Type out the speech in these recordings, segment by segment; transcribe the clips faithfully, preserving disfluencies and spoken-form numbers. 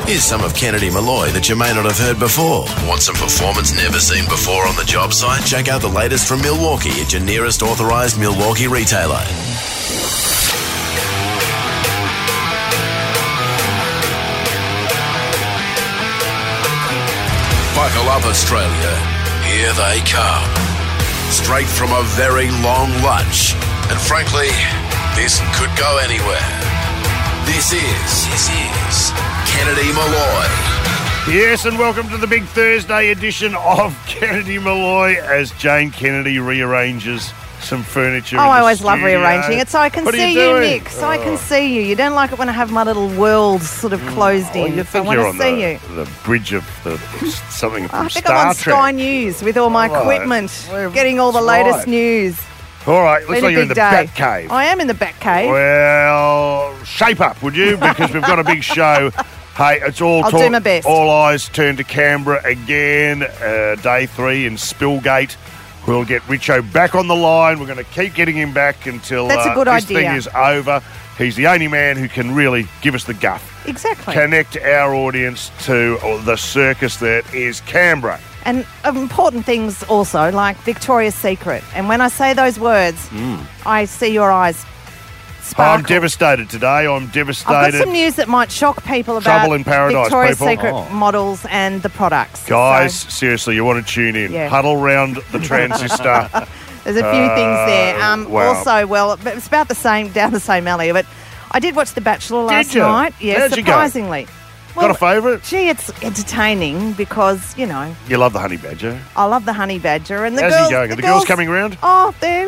Here's some of Kennedy Malloy that you may not have heard before. Want some performance never seen before on the job site? Check out the latest from Milwaukee at your nearest authorised Milwaukee retailer. Buckle up, Australia. Here they come. Straight from a very long lunch. And frankly, this could go anywhere. This is, this is Kennedy Malloy. Yes, and welcome to the big Thursday edition of Kennedy Malloy as Jane Kennedy rearranges some furniture. Oh, in the I always love studio. rearranging it so I can What are see you you, doing? Nick. So I can Oh. see you. You don't like it when I have my little world sort of closed Oh, in. you So I think want you're to on see the, you. the bridge of the something from I think Star I'm on Trek. Sky News with all my All right. equipment, Well, getting all the that's latest right. news. All right, looks Been like a you're in big the day. Bat Cave. I am in the Bat Cave. Well, shape up, would you? Because we've got a big show. Hey, it's all I'll talk, do my best. All eyes turn to Canberra again. Uh, day three in Spillgate. We'll get Richo back on the line. We're going to keep getting him back until That's a uh, good this idea. thing is over. He's the only man who can really give us the guff. Exactly. Connect our audience to the circus that is Canberra. And important things also, like Victoria's Secret. And when I say those words, I see your eyes sparkle. I'm devastated today. I'm devastated. I've got some news that might shock people about Trouble in paradise, Victoria's people. Secret Oh. models and the products. Guys, So seriously, you want to tune in. Yeah. Huddle round the transistor. there's a few things there. Um, wow. Also, well, it's about the same, down the same alley. But I did watch The Bachelor last ya? night. Yeah, How'd you go? surprisingly. Got a favourite? Gee, it's entertaining because, you know, You love the honey badger. I love the honey badger. And the How's girls, he going? Are the the girls coming around? Oh, they're...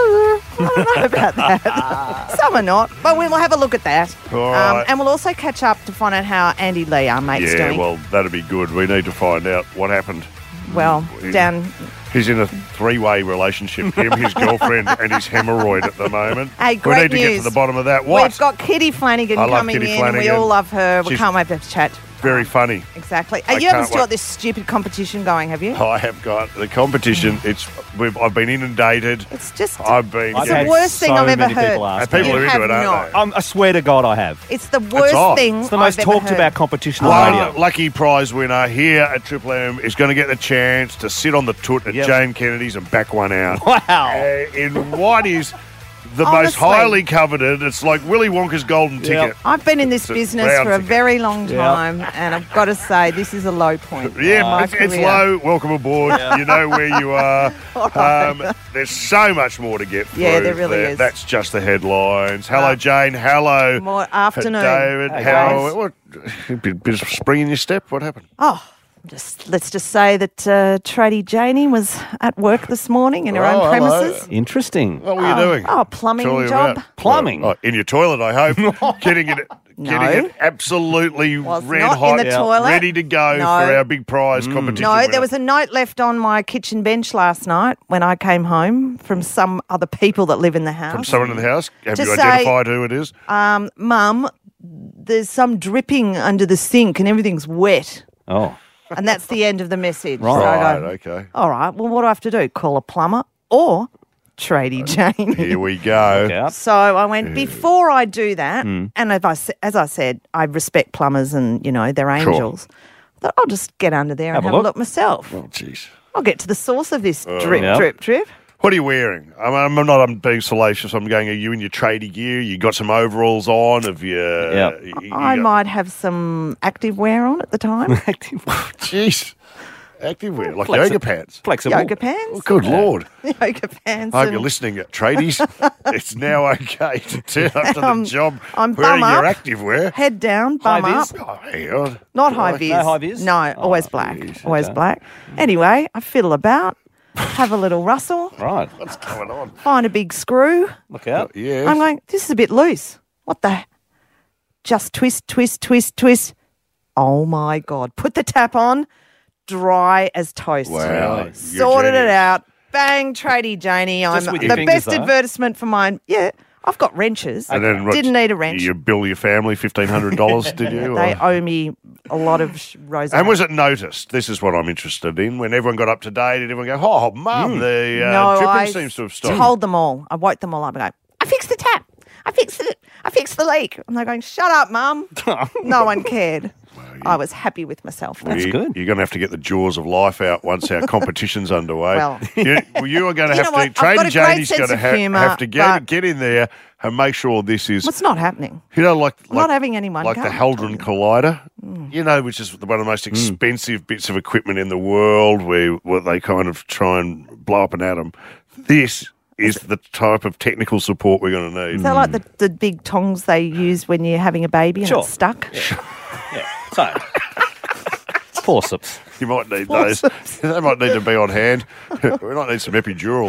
I don't know about that. Some are not, but we'll have a look at that. All right. And we'll also catch up to find out how Andy Lee, our mate's Yeah, doing. well, that'd be good. We need to find out what happened. Well, he- down... He's in a three-way relationship, him, his girlfriend, and his hemorrhoid at the moment. Hey, we great need to get news. to the bottom of that. What? We've got Kitty Flanagan I love coming Kitty in. and We Flanagan. all love her. We She's can't wait to have a chat. Very funny. Exactly. I Uh, you haven't can't still wait. got this stupid competition going, have you? I have got the competition. It's we've, I've been inundated. It's just... I've been. I've It's the had worst thing so I've ever many heard. people ask And people You are into have it, aren't not. they? Um, I swear to God, I have. It's the worst odd. thing It's the most I've ever talked heard. about competition One on radio. lucky prize winner here at Triple M is going to get the chance to sit on the toot at Yep. Jane Kennedy's and back one out. Wow. Uh, in what is the most Honestly. highly coveted, it's like Willy Wonka's golden ticket. I've been in this It's a business round for a ticket. very long Yep. time, and I've got to say, this is a low point. Yeah, in my it's, it's career. low. Welcome aboard. You know where you are. All right. Um, there's so much more to get through. Yeah, there really is. That's just the headlines. Hello, Uh, Jane. Hello, More afternoon. David. Hey, How? guys. What? Bit, bit of spring in your step. What happened? Oh, just let's just say that uh, Tradie Janie was at work this morning in her Oh, own hello. premises. Interesting. What were you Oh, doing? oh, plumbing Tell you job. about- Plumbing? Oh, in your toilet, I hope. getting it, No. getting it absolutely Was red not in hot, the Yeah. toilet. ready to go No. for our big prize competition. No, winner. there was a note left on my kitchen bench last night when I came home from some other people that live in the house. from someone in the house. Have Just you say- identified who it is? Um, Mum, there's some dripping under the sink and everything's wet. Oh. And that's the end of the message. Right. So I Right. go, Okay. all right, well, what do I have to do? Call a plumber or Tradie Jane? Here we go. Look out. So I went, before I do that, Hmm. and as I, sa- as I said, I respect plumbers and, you know, they're angels. I thought, I'll just get under there Have and a have a look. look myself. Oh, jeez. I'll get to the source of this drip, Yeah. drip, drip. What are you wearing? I'm, I'm not. I'm being salacious. I'm going. Are you in your tradie gear? You got some overalls on? Have you? Yeah. you- you I got- might have some active wear on at the time. Jeez. Activewear, like Flexi- yoga pants. Flexible. Yoga pants. Oh, good lord. Yoga pants. I hope and- you're listening, tradies. It's now okay to turn up to the Um, job I'm wearing bum your up. activewear. Head down, bum High up. vis? Oh, hang on. Not high Right. vis. No high vis? No, always black. Always black. Anyway, I fiddle about, have a little rustle, Right. What's going on? find a big screw. Look out. Yes. I'm going, this is a bit loose. What the? Just twist, twist, twist, twist. Oh my God. Put the tap on, dry as toast. Wow. You're Sorted it genius. out. Bang, tradie Janie. I'm Just with the your fingers, best though. advertisement for mine. Yeah, I've got wrenches. And then what, Didn't need a wrench. You bill your family fifteen hundred dollars, did you? They or- owe me a lot of sh- rose. And was it noticed? This is what I'm interested in. When everyone got up to date, did everyone go, oh, mum, the uh, no, dripping I seems to have stopped? told them all. I woke them all up and go, I fixed the tap. I fixed it. I fixed the leak. And they're going, shut up, mum. No one cared. Well, I was happy with myself. That's you, good. You're going to have to get the jaws of life out once our competition's underway. Well- you, well, you are going to You have know to. what? I've Trading got a great Janie's sense going to of ha- humour, have to get but- get in there and make sure this is. What's not happening? You know, like, I'm like not having anyone like go, the I'm Haldron Collider. You know, which is one of the most expensive bits of equipment in the world, where, where they kind of try and blow up an atom. This is the type of technical support we're going to need. Is that like the, the big tongs they use when you're having a baby and Sure. it's stuck? Yeah. So, forceps. You might need those. They might need to be on hand. We might need some epidural.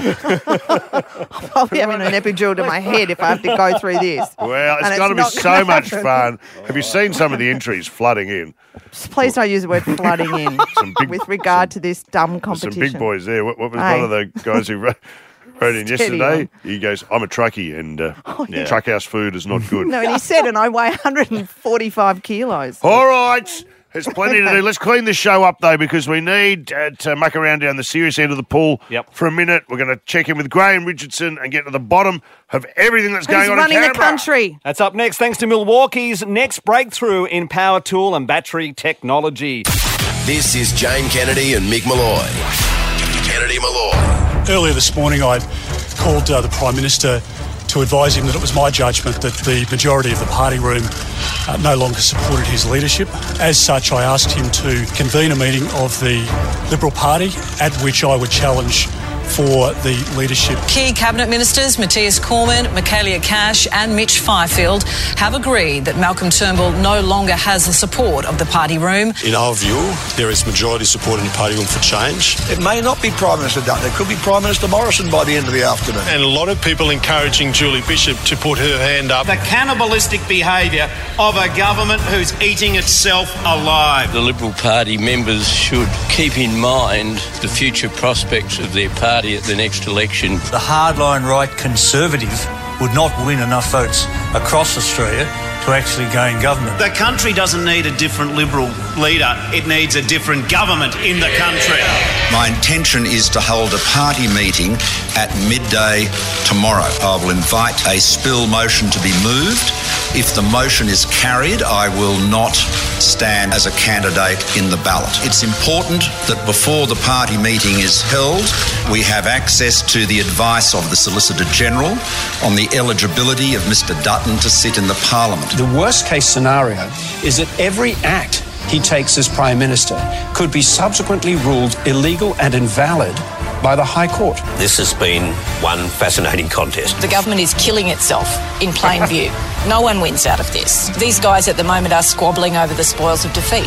I'll be having an epidural to my head if I have to go through this. Well, it's And going to be not so gonna much happen. fun. Have you seen some of the entries flooding in? Please don't use the word flooding in Some big- with regard to this dumb Some competition. big boys there. What, what was Hey. one of the guys who wrote, wrote in Steady yesterday? He goes, I'm a truckie and uh, yeah. truck house food is not good. No, and he said, and I weigh one hundred forty-five kilos. All right. There's plenty to do. Let's clean this show up, though, because we need uh, to muck around down the serious end of the pool Yep. for a minute. We're going to check in with Graham Richardson and get to the bottom of everything that's Who's going on running in the Canberra. country? That's up next, thanks to Milwaukee's next breakthrough in power tool and battery technology. This is Jane Kennedy and Mick Malloy. Kennedy Malloy. Earlier this morning, I called uh, the Prime Minister to advise him that it was my judgment that the majority of the party room uh, no longer supported his leadership. As such, I asked him to convene a meeting of the Liberal Party at which I would challenge for the leadership. Key cabinet ministers Matthias Cormann, Michaelia Cash and Mitch Fifield have agreed that Malcolm Turnbull no longer has the support of the party room. In our view, there is majority support in the party room for change. It may not be Prime Minister Dutton. It could be Prime Minister Morrison by the end of the afternoon. And a lot of people encouraging Julie Bishop to put her hand up. The cannibalistic behaviour of a government who's eating itself alive. The Liberal Party members should keep in mind the future prospects of their party at the next election. The hardline right Conservative would not win enough votes across Australia to actually gain government. The country doesn't need a different Liberal leader. It needs a different government in the country. My intention is to hold a party meeting at midday tomorrow. I will invite a spill motion to be moved. If the motion is carried, I will not stand as a candidate in the ballot. It's important that before the party meeting is held, we have access to the advice of the Solicitor General on the eligibility of Mister Dutton to sit in the Parliament. The worst case scenario is that every act he takes as Prime Minister could be subsequently ruled illegal and invalid by the High Court. This has been one fascinating contest. The government is killing itself in plain view. No one wins out of this. These guys at the moment are squabbling over the spoils of defeat.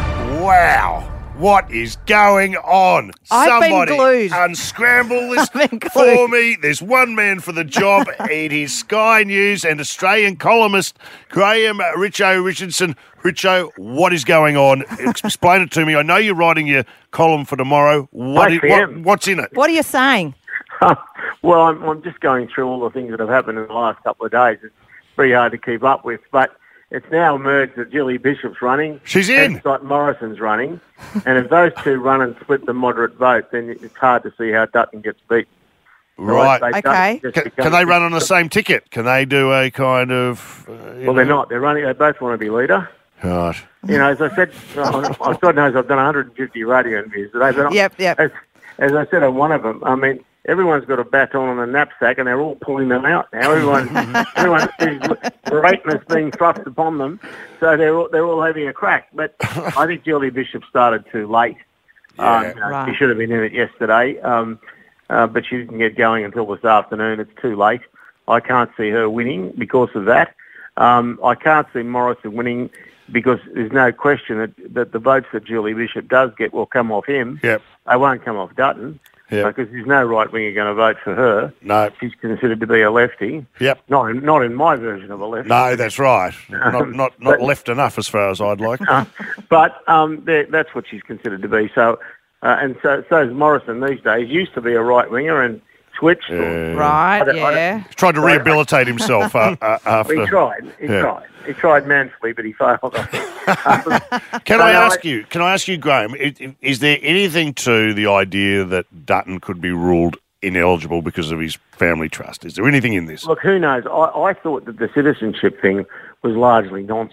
Wow. What is going on? I've been Somebody glued. unscramble this I've been for glued. me. There's one man for the job. It is Sky News and Australian columnist Graham Richo Richardson. Richo, what is going on? Explain it to me. I know you're writing your column for tomorrow. What I is, what, am. what's in it? What are you saying? Well, I'm, I'm just going through all the things that have happened in the last couple of days. It's very hard to keep up with, but it's now emerged that Julie Bishop's running. She's in. And Scott Morrison's running. And if those two run and split the moderate vote, then it's hard to see how Dutton gets beat. Right. So I say Okay. Dutton just Can, becomes- can they run on the same ticket? Can they do a kind of... Uh, you Well, know- they're not. They're running. They both want to be leader. God. You know, as I said, uh, God knows I've done one hundred fifty radio interviews today. But Yep, yep. As, as I said on one of them, I mean, everyone's got a baton and a knapsack, and they're all pulling them out now. Everyone, everyone sees greatness being thrust upon them, so they're all, they're all having a crack. But I think Julie Bishop started too late. Yeah. Um, you know, Right. She should have been in it yesterday, um, uh, but she didn't get going until this afternoon. It's too late. I can't see her winning because of that. Um, I can't see Morrison winning because there's no question that, that the votes that Julie Bishop does get will come off him. Yep. They won't come off Dutton. Yep. Because there's no right winger going to vote for her. No. She's considered to be a lefty. Yep. Not in, not in my version of a lefty. No, that's right. Not not, not But- left enough as far as I'd like. But um, there- that's what she's considered to be. So, uh, and so so is Morrison these days. Used to be a right winger and switched. or- Right, I don't- I don't- yeah. He's tried to rehabilitate himself uh, uh, after. He tried. He Yeah. tried. He tried manfully, but he failed. I think. Um, Can no, I no, ask you? Can I ask you, Graham? Is, is there anything to the idea that Dutton could be ruled ineligible because of his family trust? Is there anything in this? Look, who knows? I, I thought that the citizenship thing was largely nonsense.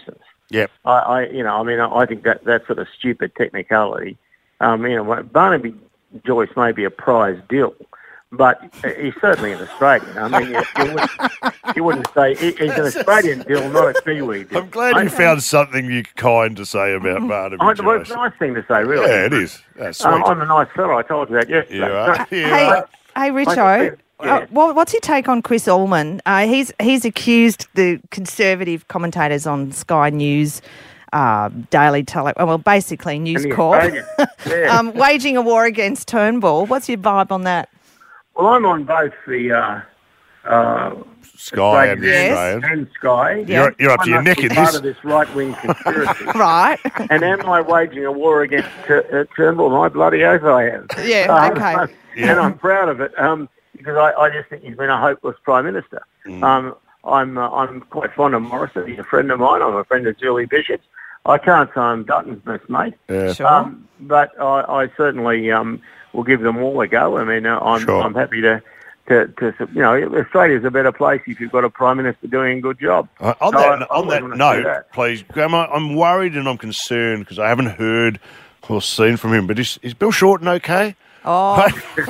Yep. I, I you know, I mean, I, I think that that sort of stupid technicality. Um, you know, Barnaby Joyce may be a prize deal, but he's certainly an Australian. I mean, you, you, wouldn't, you wouldn't say he, he's an Australian deal, not a Kiwi deal. I'm glad you found something you kind to say about Barnaby I, Joyce. well, it's a nice thing to say, really. Yeah, it is. That's sweet. Um, I'm a nice fellow. I told you that yesterday. You are. So- You Hey, are. hey, Richo. Like I said, Uh, what, what's your take on Chris Ullman? Uh, he's he's accused the Conservative commentators on Sky News, uh, Daily Tele, well, basically News the Corp, Australian. Yeah. um, waging a war against Turnbull. What's your vibe on that? Well, I'm on both the uh, uh, Sky and the Yes. Australian. and Sky. You're, you're up to I your must neck be in part this. of this right-wing conspiracy. Right. And am I waging a war against Tur- uh, Turnbull? My bloody oath I am. Yeah, Um, okay. And I'm proud of it um, because I, I just think he's been a hopeless Prime Minister. Mm. Um, I'm uh, I'm quite fond of Morrison. He's a friend of mine. I'm a friend of Julie Bishop's. I can't say I'm Dutton's best mate. Yeah. Sure. Um, but I, I certainly um, will give them all a go. I mean, uh, I'm, Sure. I'm happy to, to, to, you know, Australia's a better place if you've got a Prime Minister doing a good job. Uh, on So that, I- on I wouldn't that wanna note, see that. please, Grandma, I'm worried and I'm concerned because I haven't heard or seen from him. But is, is Bill Shorten okay? Oh,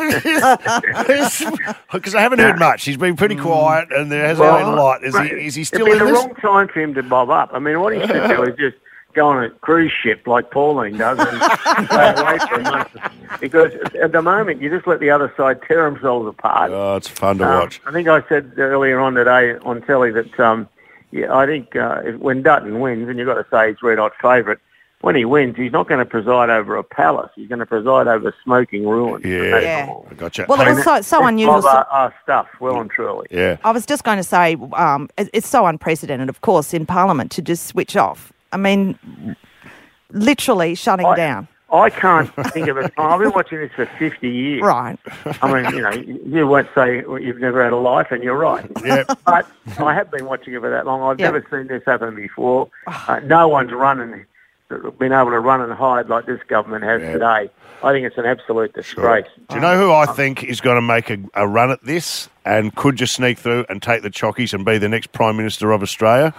Because I haven't heard much. He's been pretty quiet and there hasn't Well, been a lot. Is he, right. is he still It'd in be the this? wrong time for him to bob up. I mean, what he should do is just go on a cruise ship like Pauline does and stay away for a month. Because at the moment, you just let the other side tear themselves apart. Oh, it's fun to Um, watch. I think I said earlier on today on telly that um, yeah, I think uh, if- when Dutton wins, and you've got to say he's red hot favourite, when he wins, he's not going to preside over a palace. He's going to preside over smoking ruins. Yeah, Yeah. I gotcha. well, it Hey, was so, so Of unusual. our, our stuff, well and truly. yeah. I was just going to say, um, it- it's so unprecedented, of course, in Parliament to just switch off. I mean, literally shutting I- down. I can't think of a time. I've been watching this for fifty years. Right. I mean, you know, you won't say you've never had a life, and you're right. Yeah. But I have been watching it for that long. I've Yeah. never seen this happen before. Uh, no one's running, been able to run and hide like this government has Yeah. today. I think it's an absolute disgrace. Do you know who I think is going to make a, a run at this and could just sneak through and take the chockies and be the next Prime Minister of Australia?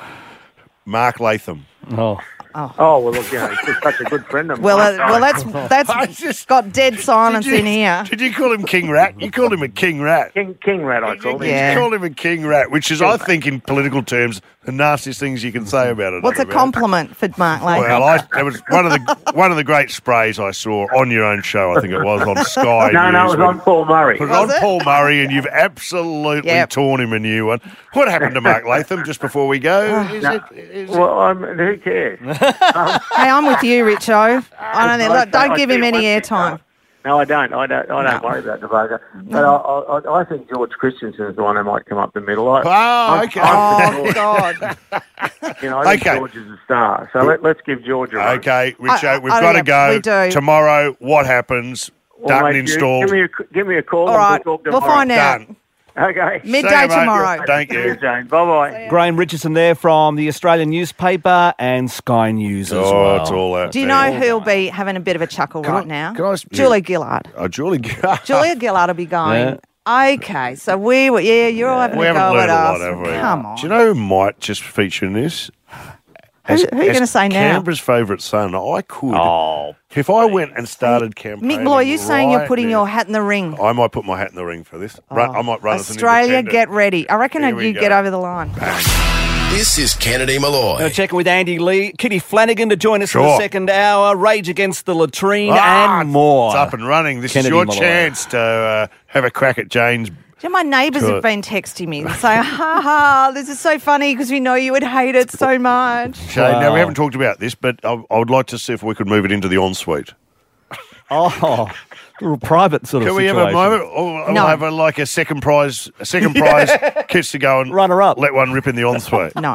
Mark Latham. Oh. Oh, well, look, you know, he's just such a good friend of mine. Well, uh, well, that's that's I just- got dead silence Did you- in here. Did you call him King Rat? You called him a King Rat. King, King Rat, I call him. Yeah. You called him a King Rat, which is, I think, in political terms, the nastiest things you can say about it. What's a about. compliment for Mark Latham? Well, I, it was one of the one of the great sprays I saw on your own show. I think it was on Sky. No, no, it News was when- on Paul Murray. It was Was on it? Paul Murray, and you've absolutely Yep. torn him a new one. What happened to Mark Latham? Just before we go, is No. it? Is it Well, um, who cares? Hey, I'm with you, Richo. I don't, think, I- look, don't I give tell him you any one thing, airtime. No, I don't. I don't. I don't No. worry about the bugger. But I, I, I think George Christensen is the one who might come up the middle. I, Oh, I'm- okay. I'm for Oh, George. God. You know, I think Okay. George is a star. So let, let's give George a run. Okay, Richo, I- I- we've I got to think go. we do. Tomorrow, what happens? Well, Dutton mate, you- installed. Give me a, give me a call. All and right, we'll, talk we'll tomorrow. find out. Done. Okay. Midday See you, mate. tomorrow. Thank See you. you, Jane. Bye-bye. Graham Richardson there from the Australian newspaper and Sky News as Oh, well. it's all out Do you there. know who'll be having a bit of a chuckle Can right I- now? can I s- Julia yeah. Gillard. Oh, Julie. Julia Gillard will be going, okay, so we were, yeah, you're all having we a haven't go learned at a us. lot, have we? Come on. Do you know who might just feature in this? Who- who are you as gonna say now? Canberra's favourite son. I could. Oh. If I went and started campaigning. Mick Bloy, are you saying you're right putting now- your hat in the ring? I might put my hat in the ring for this. Run, I might run as an Australia, independent. get ready. I reckon Here we you go. get over the line. This is Kennedy Malloy. Now checking with Andy Lee, Kitty Flanagan to join us for the Sure. second hour. Rage Against the Latrine Ah, and more. It's up and running. This Kennedy is your Malloy. chance to uh, have a crack at Jane's. Do you know, my neighbours Good. have been texting me and saying, ha ha, this is so funny because we know you would hate it so much. Shane, now Wow. we haven't talked about this, but I, I would like to see if we could move it into the ensuite. Oh, a little private sort Can of we have situation. a moment? Or No. we'll have a, like a second prize, a second prize, kids to go and Runner up. let one rip in the ensuite. No.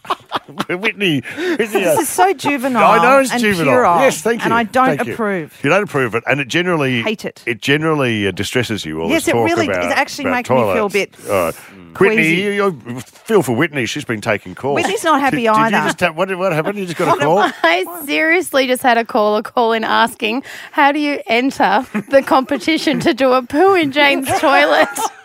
Whitney, Whitney, This is so juvenile I know it's and juvenile. puerile, Yes, thank you. and I don't Thank you. approve. You don't approve it, and it generally Hate it. It generally uh, distresses you. All Yes, this it talk really- about, it actually about makes me feel a toilets. bit All right. Whitney, queasy. you, you feel for Whitney. She's been taking calls. Whitney's not happy did, Did either. you just have, what, did- what happened? You just got a call. I seriously just had a caller call in asking, how do you enter the competition to do a poo in Jane's toilet?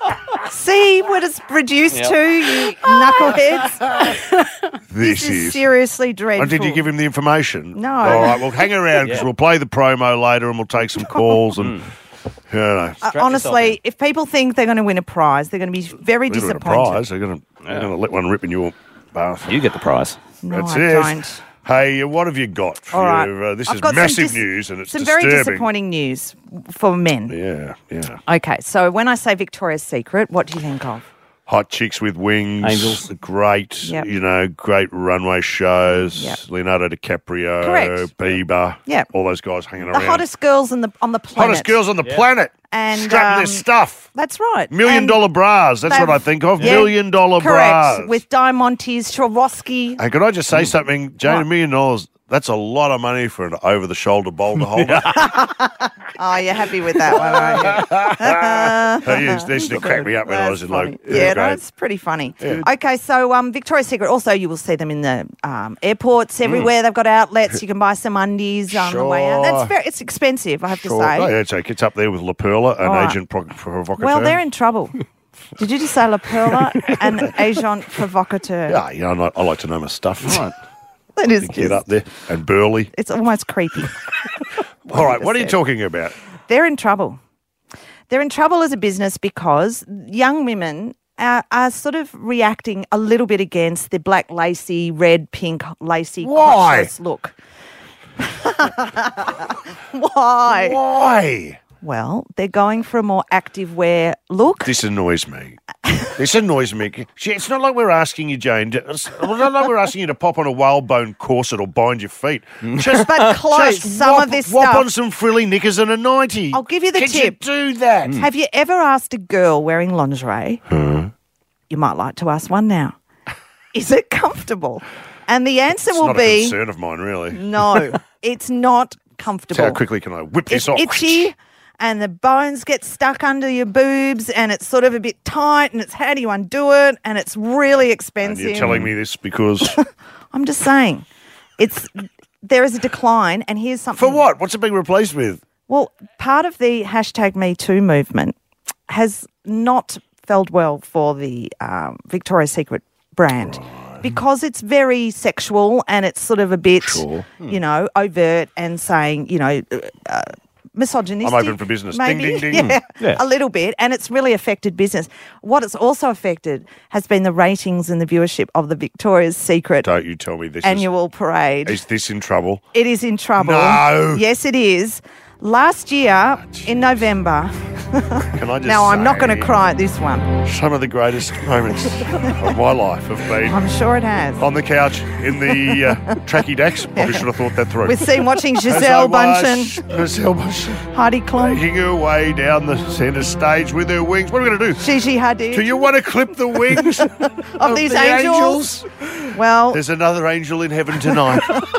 See what it's reduced Yep. to, you knuckleheads? This, This is seriously dreadful. And did you give him the information? No. All right, well, hang around because Yeah. we'll play the promo later and we'll take some calls and, you know. Uh, honestly, if people think they're going to win a prize, they're going to be very They're gonna disappointed. prize. They're going to they're going to let one rip in your bath. You get the prize. No, That's I it. don't. Hey, uh, what have you got? For All right. you? Uh, this I've is got some massive dis- news and it's Some disturbing. very disappointing news for men. Yeah, yeah. Okay, so when I say Victoria's Secret, what do you think of? Hot chicks with wings. Angels. Great, Yep. you know, great runway shows. Yep. Leonardo DiCaprio, Correct. Bieber. Yep. All those guys hanging The around. hottest girls on the on the planet. Hottest girls on the planet. And Strapping um, their stuff. That's right. Million And dollar bras. That's what they've- I think of. yeah, Million dollar correct. bras. With Diamantes, Swarovski. And could I just say something, Jane? A million dollars, that's a lot of money for an over the shoulder boulder holder. Oh, you're happy with that one, aren't you? They used, they used to crack me up when I was in like. Yeah, grade. that's pretty funny. Yeah. Okay, so um, Victoria's Secret, also you will see them in the um, airports everywhere. They've got outlets. You can buy some undies on the way out. Sure. That's very, it's expensive, I have Sure. to say. Oh, yeah, it's, it's up there with La Perla and All right. Agent Pro- Provocateur. Well, they're in trouble. Did you just say La Perla and Agent Provocateur? Yeah, you know, I like, I like to know my stuff. Right. That is Get just, up there. And Burley. it's almost creepy. All right, what are you said. talking about? They're in trouble. They're in trouble as a business because young women are, are sort of reacting a little bit against the black lacy, red, pink lacy Why? crotchless look. Why? Why? Well, they're going for a more active wear look. This annoys me. This annoys me. See, it's not like we're asking you, Jane. To, it's not like we're asking you to pop on a whalebone corset or bind your feet. Just, But close, just some whop, of this whop stuff. on some frilly knickers and a ninety. I'll give you the Can tip. you do that? Have you ever asked a girl wearing lingerie? You might like to ask one now. Is it comfortable? And the answer It's will not a be concern of mine, really. no. It's not comfortable. How quickly can I whip this It's off? itchy, and the bones get stuck under your boobs, and it's sort of a bit tight, and it's how do you undo it? And it's really And expensive. you're telling me this because... I'm just saying, it's there is a decline, and here's something. For what? What's it being replaced with? Well, part of the hashtag Me Too movement has not felt well for the um, Victoria's Secret brand. Because it's very sexual and it's sort of a bit, Sure. you know, overt and saying, you know, uh, misogynistic. I'm open for business. Ding, Maybe. ding, ding. Yeah, Yeah. a little bit. And it's really affected business. What it's also affected has been the ratings and the viewership of the Victoria's Secret Don't you tell me this annual parade. is... Is this in trouble? It is in trouble. No. Yes, it is. Last year in November. Can I just Now, I'm not say going to cry at this one. Some of the greatest moments of my life have been I'm sure it has. on the couch in the uh, tracky decks. Probably should have thought that through. We're seen watching As I Giselle was, Bundchen, Giselle Bundchen, Heidi Klum, making her way down the centre stage with her wings. What are we going to do? Gigi Hadid. Do you want to clip the wings of, of these the angels? Well, There's another angel in heaven tonight.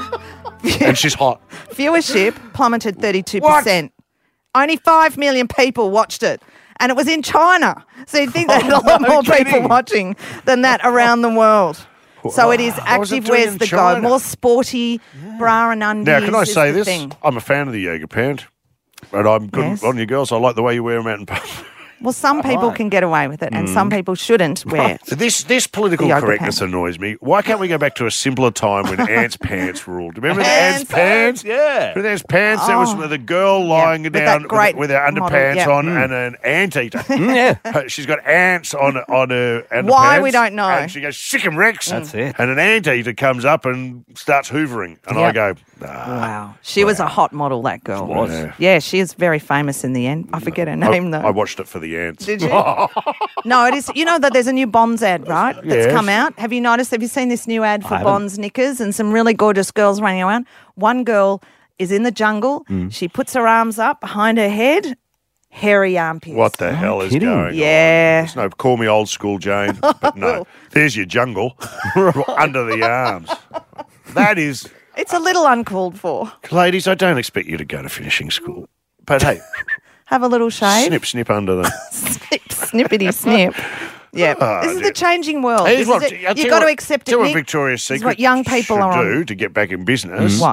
And she's hot. viewership plummeted thirty-two percent. Only five million people watched it. And it was in China. So you'd think they had a lot No more people kidding. watching than that around the world. So it is What was it active doing wears in the China? go. More sporty bra and undies. Now, can I is say the this? thing. I'm a fan of the yoga pant. And I'm good Yes. on you girls. I like the way you wear them out in public. Well, some people can get away with it and Mm. some people shouldn't wear. So this this political The yoga correctness pants. annoys me. Why can't we go back to a simpler time when ants pants ruled? Remember the Ants ants pants? Yeah. Remember the ants pants? That was Oh. with a girl lying with down that great with, with her model, underpants yeah. on Mm. and an anteater. Yeah. She's got ants on on her underpants. Why, we don't know. And she goes, sick 'em Rex. That's it. And an anteater comes up and starts hoovering. And I Yep. go, ah. Wow. She was a hot model, that girl. was. Yeah. Yeah, she is very famous in the end. I forget her name, I, though. I watched it for the ants. Did you? No, it is. You know that there's a new Bonds ad, right? That's Yes. come out. Have you noticed? Have you seen this new ad for haven't. Bonds knickers and some really gorgeous girls running around? One girl is in the jungle. Mm. She puts her arms up behind her head, hairy armpits. What the hell is kidding. going on? Yeah. There's no call me old school, Jane. But no, there's your jungle under the arms. That is, It's a little uncalled for. ladies, I don't expect you to go to finishing school. But hey, Have a little shave. snip, snip under the. Snip, snippity snip. Yeah, Oh, this is dear. the changing world. Here's This what- is it. I'll tell You've you got to what- accept it, tell you what Nick. Victoria's This is Secret what young people should are on. do to get back in business. What?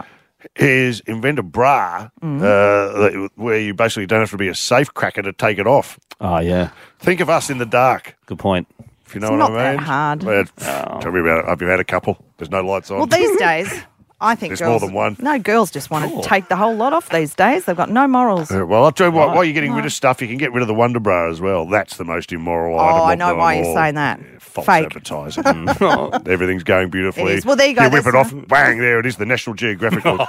is invent a bra Mm. uh, that- where you basically don't have to be a safe cracker to take it off. Oh, yeah. Think of us in the dark. Good point. If you know It's what not I mean. that hard. Well, tell me about it. I've had a couple. There's no lights on. Well, these days, I think There's girls, more than one. No, girls just want to take the whole lot off these days. They've got no morals. Uh, well, I'll tell you what, Right. while you're getting rid Right. of stuff, you can get rid of the Wonder Bra as well. That's the most immoral Oh, item. I of know them why you're all. saying that. False Fake. advertising. Everything's going beautifully. It is. Well, there you go. You whip That's it off, a- bang, there it is, the National Geographic. one.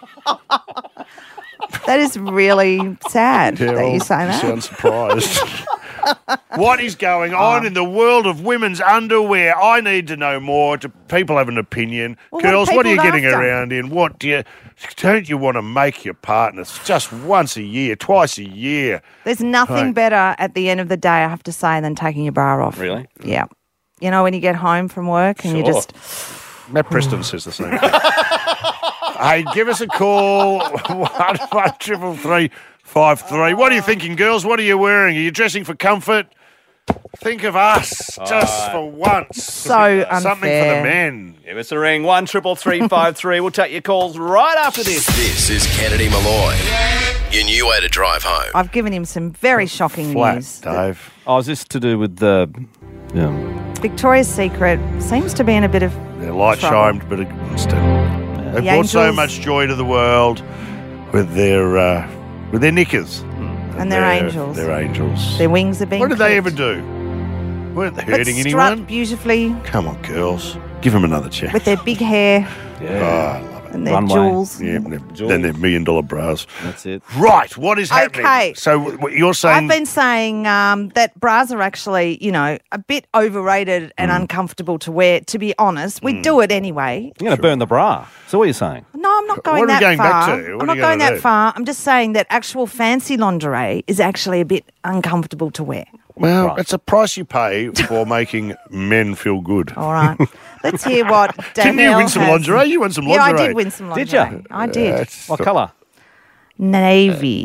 That is really sad Yeah, that well, you say you that. sound surprised. What is going on in the world of women's underwear? I need to know more. Do people have an opinion? Well, what are Girls, what are you people getting after? around in? What do you... Don't you want to make your partners just once a year, twice a year? There's nothing Right. better at the end of the day, I have to say, than taking your bra off. Really? Yeah. You know, when you get home from work and you Sure. just... Matt Preston says the same thing. Hey, give us a call. one one triple three five three. What are you thinking, girls? What are you wearing? Are you dressing for comfort? Think of us, just for once. So Something for the unfair. men. Give us a ring, one triple three five three. We'll take your calls right after this. This is Kennedy Malloy. Your new way to drive home. I've given him some very shocking Flat, news. Dave. Oh, is this to do with the... Um, Victoria's Secret seems to be in a bit of They're light trouble. chimed, but instant. They The brought so Angels- much joy to the world with their uh, with their knickers And their angels. Their angels. Their wings are being What did they ever clipped. do? Weren't they But hurting strut anyone? beautifully Come on, girls. Give them another chance. with their big hair Oh, I love it. and their Runway. jewels. Yeah, they're- then they're million dollar bras. that's it. Right, what is happening? Okay. So what you're saying? I've been saying um, that bras are actually, you know, a bit overrated and Mm. uncomfortable to wear. To be honest, we do it anyway. You're going to burn the bra. So what are you saying? No, I'm not going What are we that going back far. to? What I'm are not you going gonna that do? far. I'm just saying that actual fancy lingerie is actually a bit uncomfortable to wear. well, Right. it's a price you pay for making men feel good. All right, let's hear what Danielle Didn't you win some has. lingerie? You won some Yeah, I lingerie. did win some lingerie. Did ya? I did. That's What colour? Navy.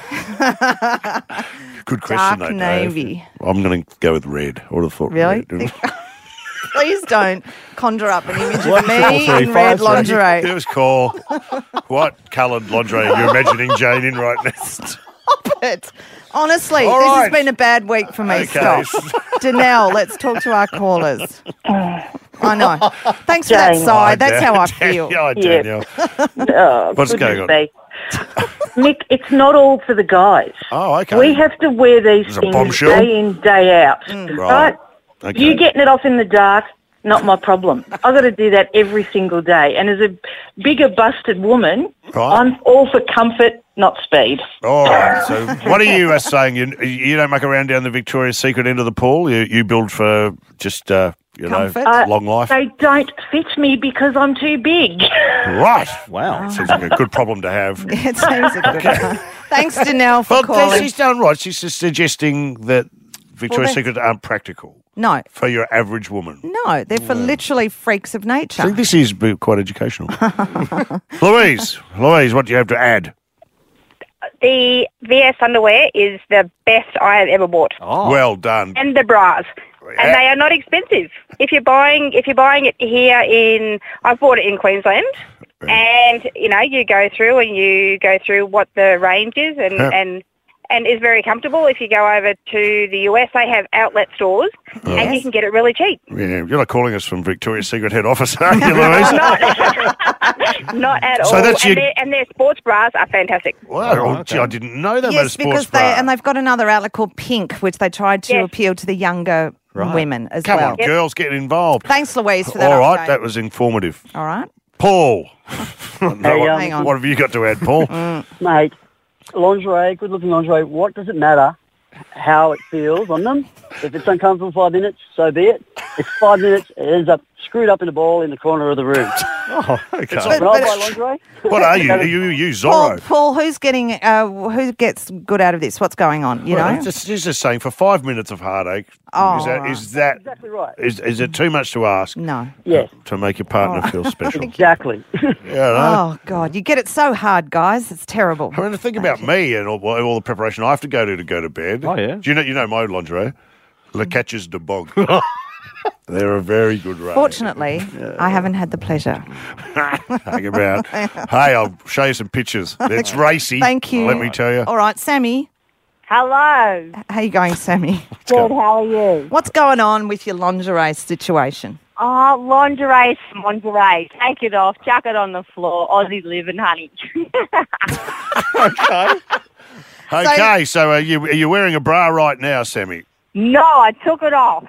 good question, Dark though, Dave. navy. I'm going to go with red. I would have thought Really? red. Please don't conjure up an image One of me triple three in red five three. lingerie. Give us a call. What coloured lingerie are you imagining Jane in right now? But honestly, All this right. has been a bad week for me. Okay. Stop. Danelle, let's talk to our callers. I know. Thanks for that Jane. sigh. Oh, That's Dan- how I Dan- feel. Oh, Yeah. Danielle. Oh, What's goodness going on? me. Nick, it's not all for the guys. Oh, okay. We have to wear these It's a things bombshell. day in, day out. Mm. Right. Right? Okay. You getting it off in the dark, not my problem. I've got to do that every single day. And as a bigger, busted woman, Right. I'm all for comfort, not speed. All right. So, what are you uh, saying? You, you don't muck around down the Victoria's Secret end of the pool. You you build for just uh, you Comfort? know Uh, long life. They don't fit me because I'm too big. Right. Wow. Seems like a good problem to have. It seems a good one. Thanks, Danelle, for Well, calling. she's done right. She's just suggesting that Victoria's Well, they- Secret aren't practical No, for your average woman. no, they're for literally freaks of I nature. think this is b- quite educational. Louise, Louise, what do you have to add? The V S underwear is the best I have ever bought, Oh. Well done. and the bras, and they are not expensive. If you're buying, if you're buying it here in, I've bought it in Queensland, and you know you go through and you go through what the range is, and Yeah. and and is very comfortable. If you go over to the U S, they have outlet stores, and you can get it really cheap. Yeah, you're not calling us from Victoria's Secret head office, are you, Louise? Not at So all. that's and, your- their, and their sports bras are fantastic. Wow, oh, gee, I didn't know they made a Yes, sports because bra. they and they've got another outlet called Pink, which they tried to Yes. appeal to the younger Right. women as Come well. on, girls, get involved. Thanks, Louise, for that. All right, update. that was informative. All right. Paul. No, Hey, what, um, Hang on. what have you got to add, Paul? Mate, lingerie, good-looking lingerie, what does it matter how it feels on them? If it's uncomfortable for five minutes, so be it. If five minutes, it ends up screwed up in a ball in the corner of the room. Oh, okay. When I buy lingerie... What are you? Are you, you Paul, Zorro? Paul, who's getting uh, who gets good out of this? What's going on? You Well, know. Just, just just saying, for five minutes of heartache, Oh, is that right. is that Exactly right. is, is it too much to ask No. Yes, to make your partner Oh. feel special? exactly. Yeah, no? Oh God, you get it so hard, guys. It's terrible. I mean, think about me and all, all the preparation I have to go to to go to bed. Oh, yeah? Do you know you know my lingerie? Le Catches de Bog. They're a very good range. Fortunately, I haven't had the pleasure. Hang about. Hey, I'll show you some pictures. It's racy. Thank you. Let me tell you. All right, Sammy. Hello. How you going, Sammy? Good, how are you? What's going on with your lingerie situation? Oh, lingerie, lingerie. Take it off, chuck it on the floor. Aussie living, honey. Okay. Okay, so are you, are you wearing a bra right now, Sammy? No, I took it off.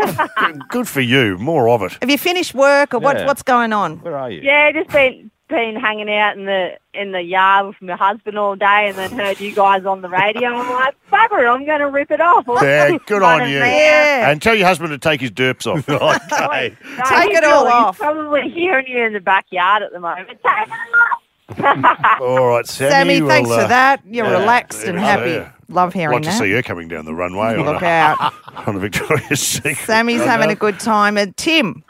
Good for you. More of it. Have you finished work, or what, Yeah. what's going on? Where are you? Yeah, just been been hanging out in the in the yard with my husband all day, and then heard you guys on the radio. I'm like, bugger it, I'm going to rip it off. Yeah, good on Running you. around. And tell your husband to take his derps off. Okay. No, Take he's it all really- off. He's probably hearing you in the backyard at the moment. Take it off. All right, Sammy. Sammy, well, thanks uh, for that. You're yeah, relaxed and yeah, happy. yeah. Love hearing Like to that. see her coming down the runway. on Look a, out. on a Victoria's Secret. Sammy's having a good time. And Tim.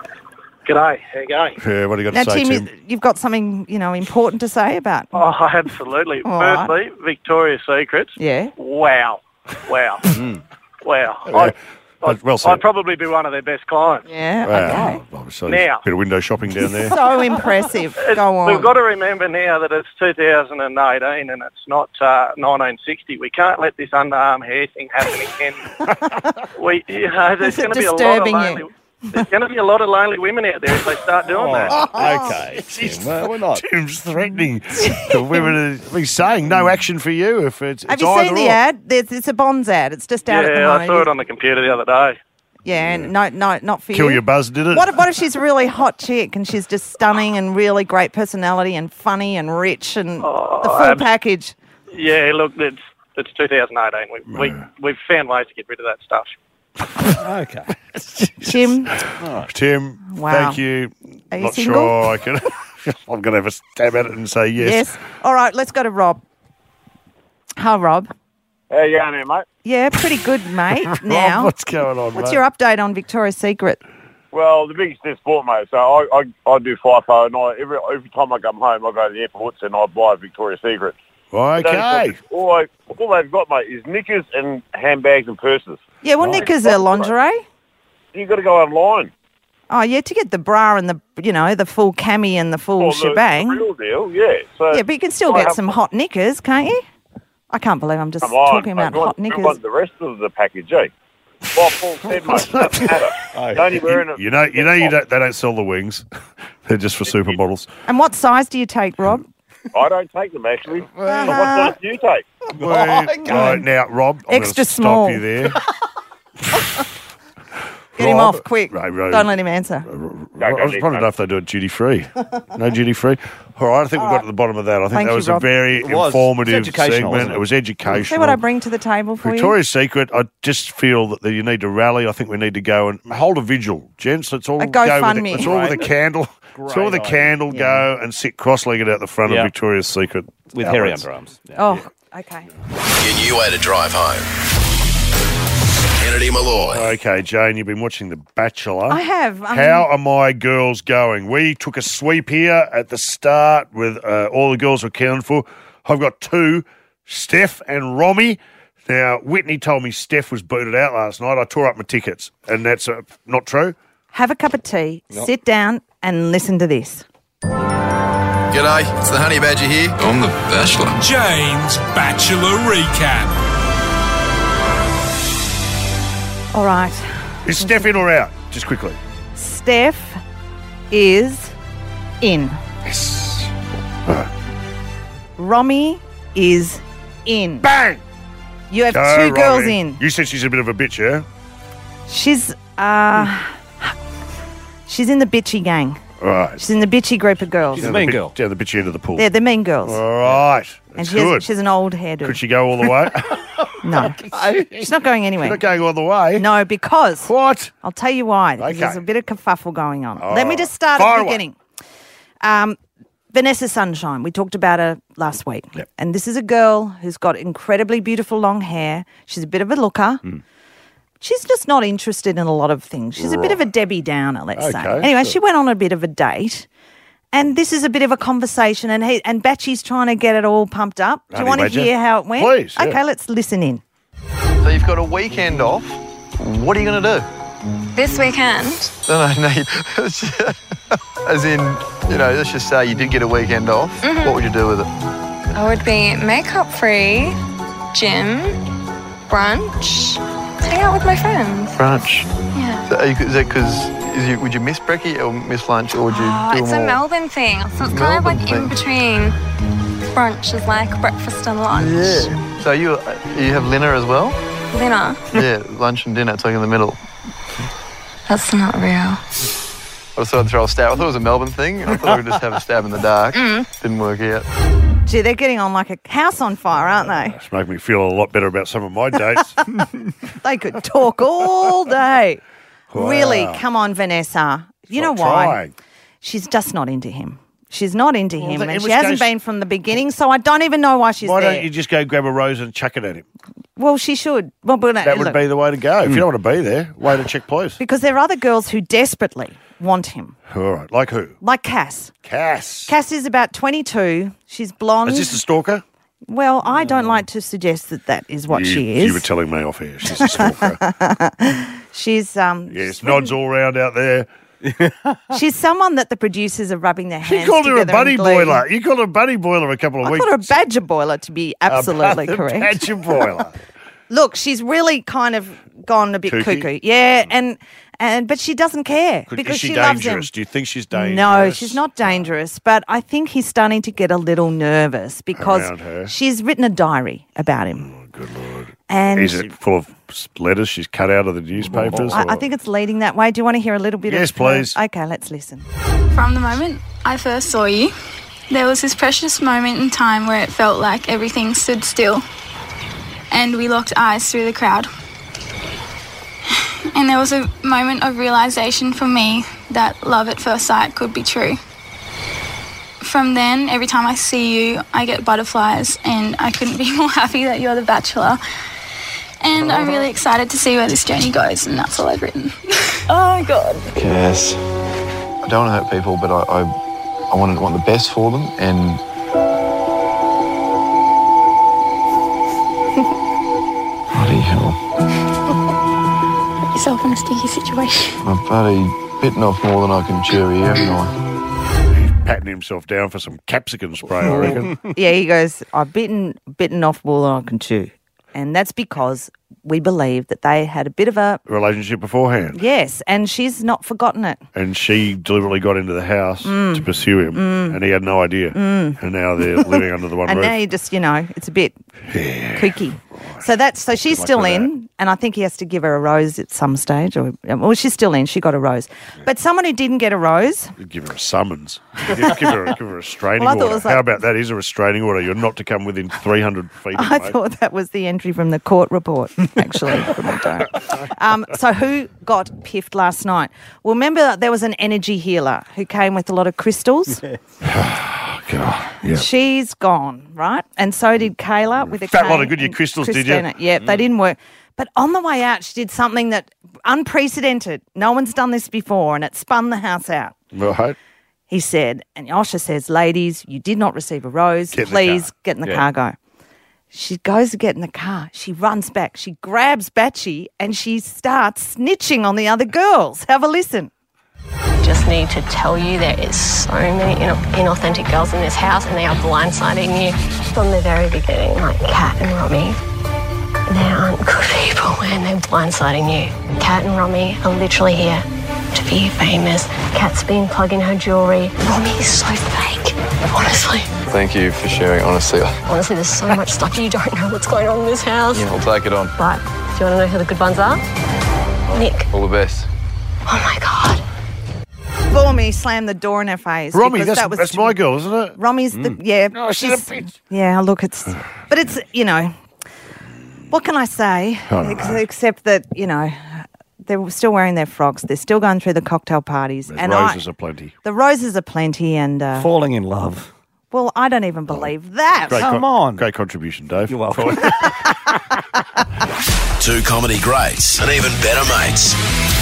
G'day, how you going? Yeah, what do you got Now, to say, Tim, Tim? you've got something, you know, important to say about. Oh, absolutely. All right. Firstly, Victoria's Secrets. Yeah. Wow. Wow. Mm. Wow. Yeah. I, I'd, Well said. I'd probably be one of their best clients. Yeah, Wow. Obviously, Now- a bit of window shopping down there. So impressive. Go on. We've got to remember now that it's two thousand eighteen and it's not uh, nineteen sixty. We can't let this underarm hair thing happen again. we, you know, there's Is it going to be a lot of disturbing you? lonely. There's going to be a lot of lonely women out there if they start doing that. Okay, Tim, well, we're not. Tim's threatening the women. To, he's saying no action for you if it's. Have it's you either seen the or. ad? There's, it's a Bonds ad. It's just out at the Yeah, moment. I saw it on the computer the other day. Yeah, and no, no, not for you. Kill your buzz, did it? What, what if she's a really hot chick and she's just stunning and really great personality and funny and rich and the full abs- package? Yeah, look, it's it's two thousand eighteen. We, we, we've found ways to get rid of that stuff. Okay. Tim? Tim, Wow. thank you. Are you Not single? sure I can. I'm going to have a stab at it and say yes. Yes. All right, let's go to Rob. Hi, Rob. How you going there, mate? Yeah, pretty good, mate. Now, Rob, what's going on, what's mate? your update on Victoria's Secret? Well, the biggest in sport, mate. So I, I, I do FIFO, and I, every every time I come home, I go to the airports and I buy a Victoria's Secret. Okay. All, I, all they've got, mate, is knickers and handbags and purses. Yeah, well, knickers are lingerie. You've got to go online. Oh, yeah, to get the bra and the, you know, the full cami and the full Well, the- shebang. The real deal, yeah. So Yeah, but you can still I get have- some hot knickers, can't you? I can't believe I'm just Come on, talking about mate, hot we knickers. want the rest of the package, eh? Well, Paul said, mate, it doesn't matter. You're only wearing it. You know, you know, you don't, they don't sell the wings. They're just for supermodels. And what size do you take, Rob? I don't take them, actually. Uh-huh. What size do you take? Wait, right, now, Rob, I'm Extra going to small. stop you there. Get him Rob- off quick. Right, right. Don't let him answer. I was wondering if they do it duty free. No duty free. All right, I think we've got to the bottom of that. I think Thank that you, was Rob. a very It was. informative It's educational, segment. wasn't it? It was See educational. what I bring to the table for Victoria's Secret, I just feel that you need to rally. I think we need to go and hold a vigil. Gents, let's all A go with GoFundMe. a, let's all with a Great. candle. Let's all with a Great candle go and sit cross-legged out the front Yeah. of Victoria's Secret. With hairy outlets. underarms. you. Oh, okay. Your new way to drive home. Kennedy Malloy. Okay, Jane, you've been watching The Bachelor. I have. I How mean- are my girls going? We took a sweep here at the start with uh, all the girls were accounted for. I've got two, Steph and Romy. Now, Whitney told me Steph was booted out last night. I tore up my tickets, and that's uh, not true. Have a cup of tea, Nope. sit down, and listen to this. G'day, it's the Honey Badger here on The Bachelor. Jane's Bachelor Recap. All right. Is Steph in or out? Just quickly. Steph is in. Yes. Romy is in. Bang! You have Go, two girls Romy. in. You said she's a bit of a bitch, yeah? She's uh she's in the bitchy gang. All right. She's in the bitchy group of girls. Down the bit- Down the bitchy end of the pool. They're the mean girls. All right. and That's she has, good. she's an old hairdo. Could she go all the way? No. She's not going anywhere. She's not going all the way? No, because... What? I'll tell you why. Because Okay. There's a bit of kerfuffle going on. All Let me right. just start Fire at the away. beginning. Um, Vanessa Sunshine, we talked about her last week. And this is a girl who's got incredibly beautiful long hair. She's a bit of a looker. Hmm. She's just not interested in a lot of things. She's a bit of a Debbie Downer, let's say. Okay, Anyway, sure. she went on a bit of a date. And this is a bit of a conversation, and he, and Batchy's trying to get it all pumped up. Do you Honey want to Badger. hear how it went? Please, yeah. Okay, let's listen in. So you've got a weekend off. What are you going to do? This weekend? No, no, no. As in, you know, let's just say you did get a weekend off. Mhm. What would you do with it? I would be makeup free, gym, brunch, hang out with my friends. Brunch. Yeah. So are you, is that because you, would you miss brekkie or miss lunch, or would you Oh, do it's more? a Melbourne thing. So it's kind of Melbourne like in between. Brunch is like breakfast and lunch. Yeah. So you you have dinner as well? Dinner. Yeah, lunch and dinner. It's like in the middle. That's not real. I just thought I'd throw a stab. I thought it was a Melbourne thing. I thought I could just have a stab in the dark. Mm. Didn't work out. Gee, they're getting on like a house on fire, aren't they? It's making me feel a lot better about some of my dates. They could talk all day. Wow. Really, come on, Vanessa. You know Stop why? trying. She's just not into him. She's not into Well, him, then and it she was hasn't goes- been from the beginning, so I don't even know why she's Why there. don't you just go grab a rose and chuck it at him? Well, she should. Well, but That would look, be the way to go. If you don't want to be there, way to check, please. because there are other girls who desperately want him, All right, like who? like Cass. Cass. Cass is about twenty-two. She's blonde. Is this a stalker? Well, I don't like to suggest that that is what you, she is. You were telling me off air. She's a stalker. She's um. Yes, nods all round out there. She's someone that the producers are rubbing their hands. You called her a together bunny in glee. boiler. You called her a bunny boiler a couple of I weeks. called her a badger boiler, to be absolutely A correct. badger boiler. Look, she's really kind of gone a bit Kooky? cuckoo. Yeah, and and but she doesn't care Could- because is she, she loves him. dangerous? Do you think she's dangerous? No, she's not dangerous, but I think he's starting to get a little nervous because Around her? she's written a diary about him. Oh, good Lord. And Is it full of letters she's cut out of the newspapers? I, or- I think it's leading that way. Do you want to hear a little bit Yes, of her- please. Okay, let's listen. From the moment I first saw you, there was this precious moment in time where it felt like everything stood still and we locked eyes through the crowd. And there was a moment of realization for me that love at first sight could be true. From then, every time I see you, I get butterflies, and I couldn't be more happy that you're the Bachelor. And I'm really excited to see where this journey goes, and that's all I've written. Oh, God. Cass, I don't want to hurt people, but I, I, I want to want the best for them, and bloody hell, Put yourself in a sticky situation. I've bloody bitten off more than I can chew here, haven't I? patting himself down for some capsicum spray, I reckon. Yeah, he goes, I've bitten bitten off more than I can chew. And that's because we believe that they had a bit of a Relationship beforehand. yes, and she's not forgotten it. And she deliberately got into the house Mm. to pursue him, Mm. and he had no idea. Mm. And now they're living under the one And roof. now you just, you know, it's a bit kooky. So that's so she's luck still with in, and I think he has to give her a rose at some stage. Or well, she's still in. She got a rose, but someone who didn't get a rose. You'd give her a summons. Give, give her, a- give her a restraining Well, I thought it order. was like- How about that? Is a restraining order. You're not to come within three hundred feet of I me. thought that was the entry from the court report, actually. from the diary. um, so who got piffed last night? Well, remember there was an energy healer who came with a lot of crystals. God, yeah. She's gone, right? And so did Kayla with a Fat lot K of good your and crystals, did you? Christina. Yeah, they Mm. didn't work. But on the way out, she did something that unprecedented. No one's done this before, and it spun the house out. Right. He said, and Osha says, ladies, you did not receive a rose. Get in the Please car." get in the Yeah. car, go. She goes to get in the car. She runs back. She grabs Batchy and she starts snitching on the other girls. Have a listen. Just need to tell you there is so many in- inauthentic girls in this house and they are blindsiding you from the very beginning, like Kat and Romy. They aren't good people and they're blindsiding you. Kat and Romy are literally here to be famous. Kat's been plugging her jewellery. Romy is so fake, honestly. Thank you for sharing, honestly. Honestly, there's so much stuff you don't know what's going on in this house. I'll take it on. But do you want to know who the good ones are? Nick. All the best. Oh my God. For me, slammed the door in her face. Romy, because that's, that was that's my girl, isn't it? Romy's the, yeah. Oh, she's a she's- Yeah, look, it's, but it's, you know, what can I say? I don't Ex- know. Except that, you know, they're still wearing their frocks. They're still going through the cocktail parties. There's and roses I, are plenty. The roses are plenty and... Uh, Falling in love. well, I don't even believe that. Great Come con- on. Great contribution, Dave. You're welcome. Two comedy greats and even better mates.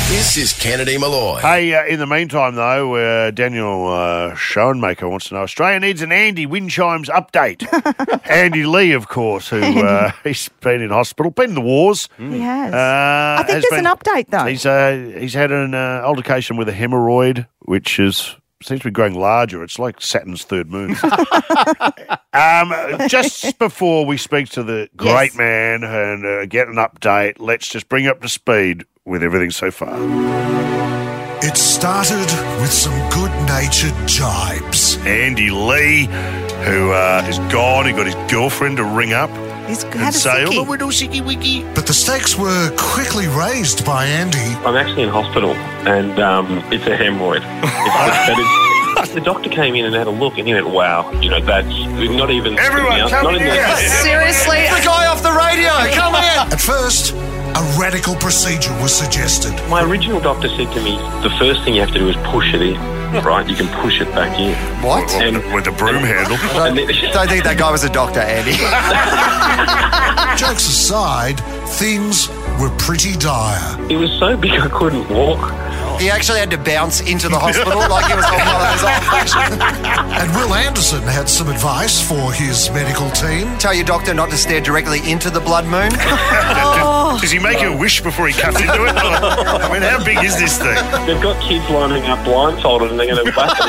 This is Kennedy Malloy. Hey, uh, in the meantime, though, uh, Daniel uh, Schoenmaker wants to know, Australia needs an Andy Wind Chimes update. Andy Lee, of course, who uh, he's been in hospital, been in the wars. He has. Uh, I think has there's been- an update, though. He's uh, he's had an uh, altercation with a hemorrhoid, which is seems to be growing larger. It's like Saturn's third moon. um, just before we speak to the great Yes. man and uh, get an update, let's just bring up to speed with everything so far. It started with some good-natured jibes. Andy Lee, who uh, is gone, he got his girlfriend to ring up He's and say, "Oh, we're doing sicky wicky." But the stakes were quickly raised by Andy. I'm actually in hospital, and um, it's a hemorrhoid. It's pathetic. The doctor came in and had a look, and he went, "Wow, you know, that's not even." Everyone, not come in in the- here. Seriously? The guy off the radio, come in! At first, a radical procedure was suggested. My original doctor said to me, the first thing you have to do is push it in, right? You can push it back in. What? And, with the broom handle. I don't, don't think that guy was a doctor, Andy. Jokes aside, things were pretty dire. it was so big I couldn't walk. He actually had to bounce into the hospital like he was on one of those old-fashioned. And Will Anderson had some advice for his medical team. Tell your doctor not to stare directly into the blood moon. Does, does he make a wish before he cuts into it? I mean, how big is this thing? They've got kids lining up blindfolded, and they're going to whack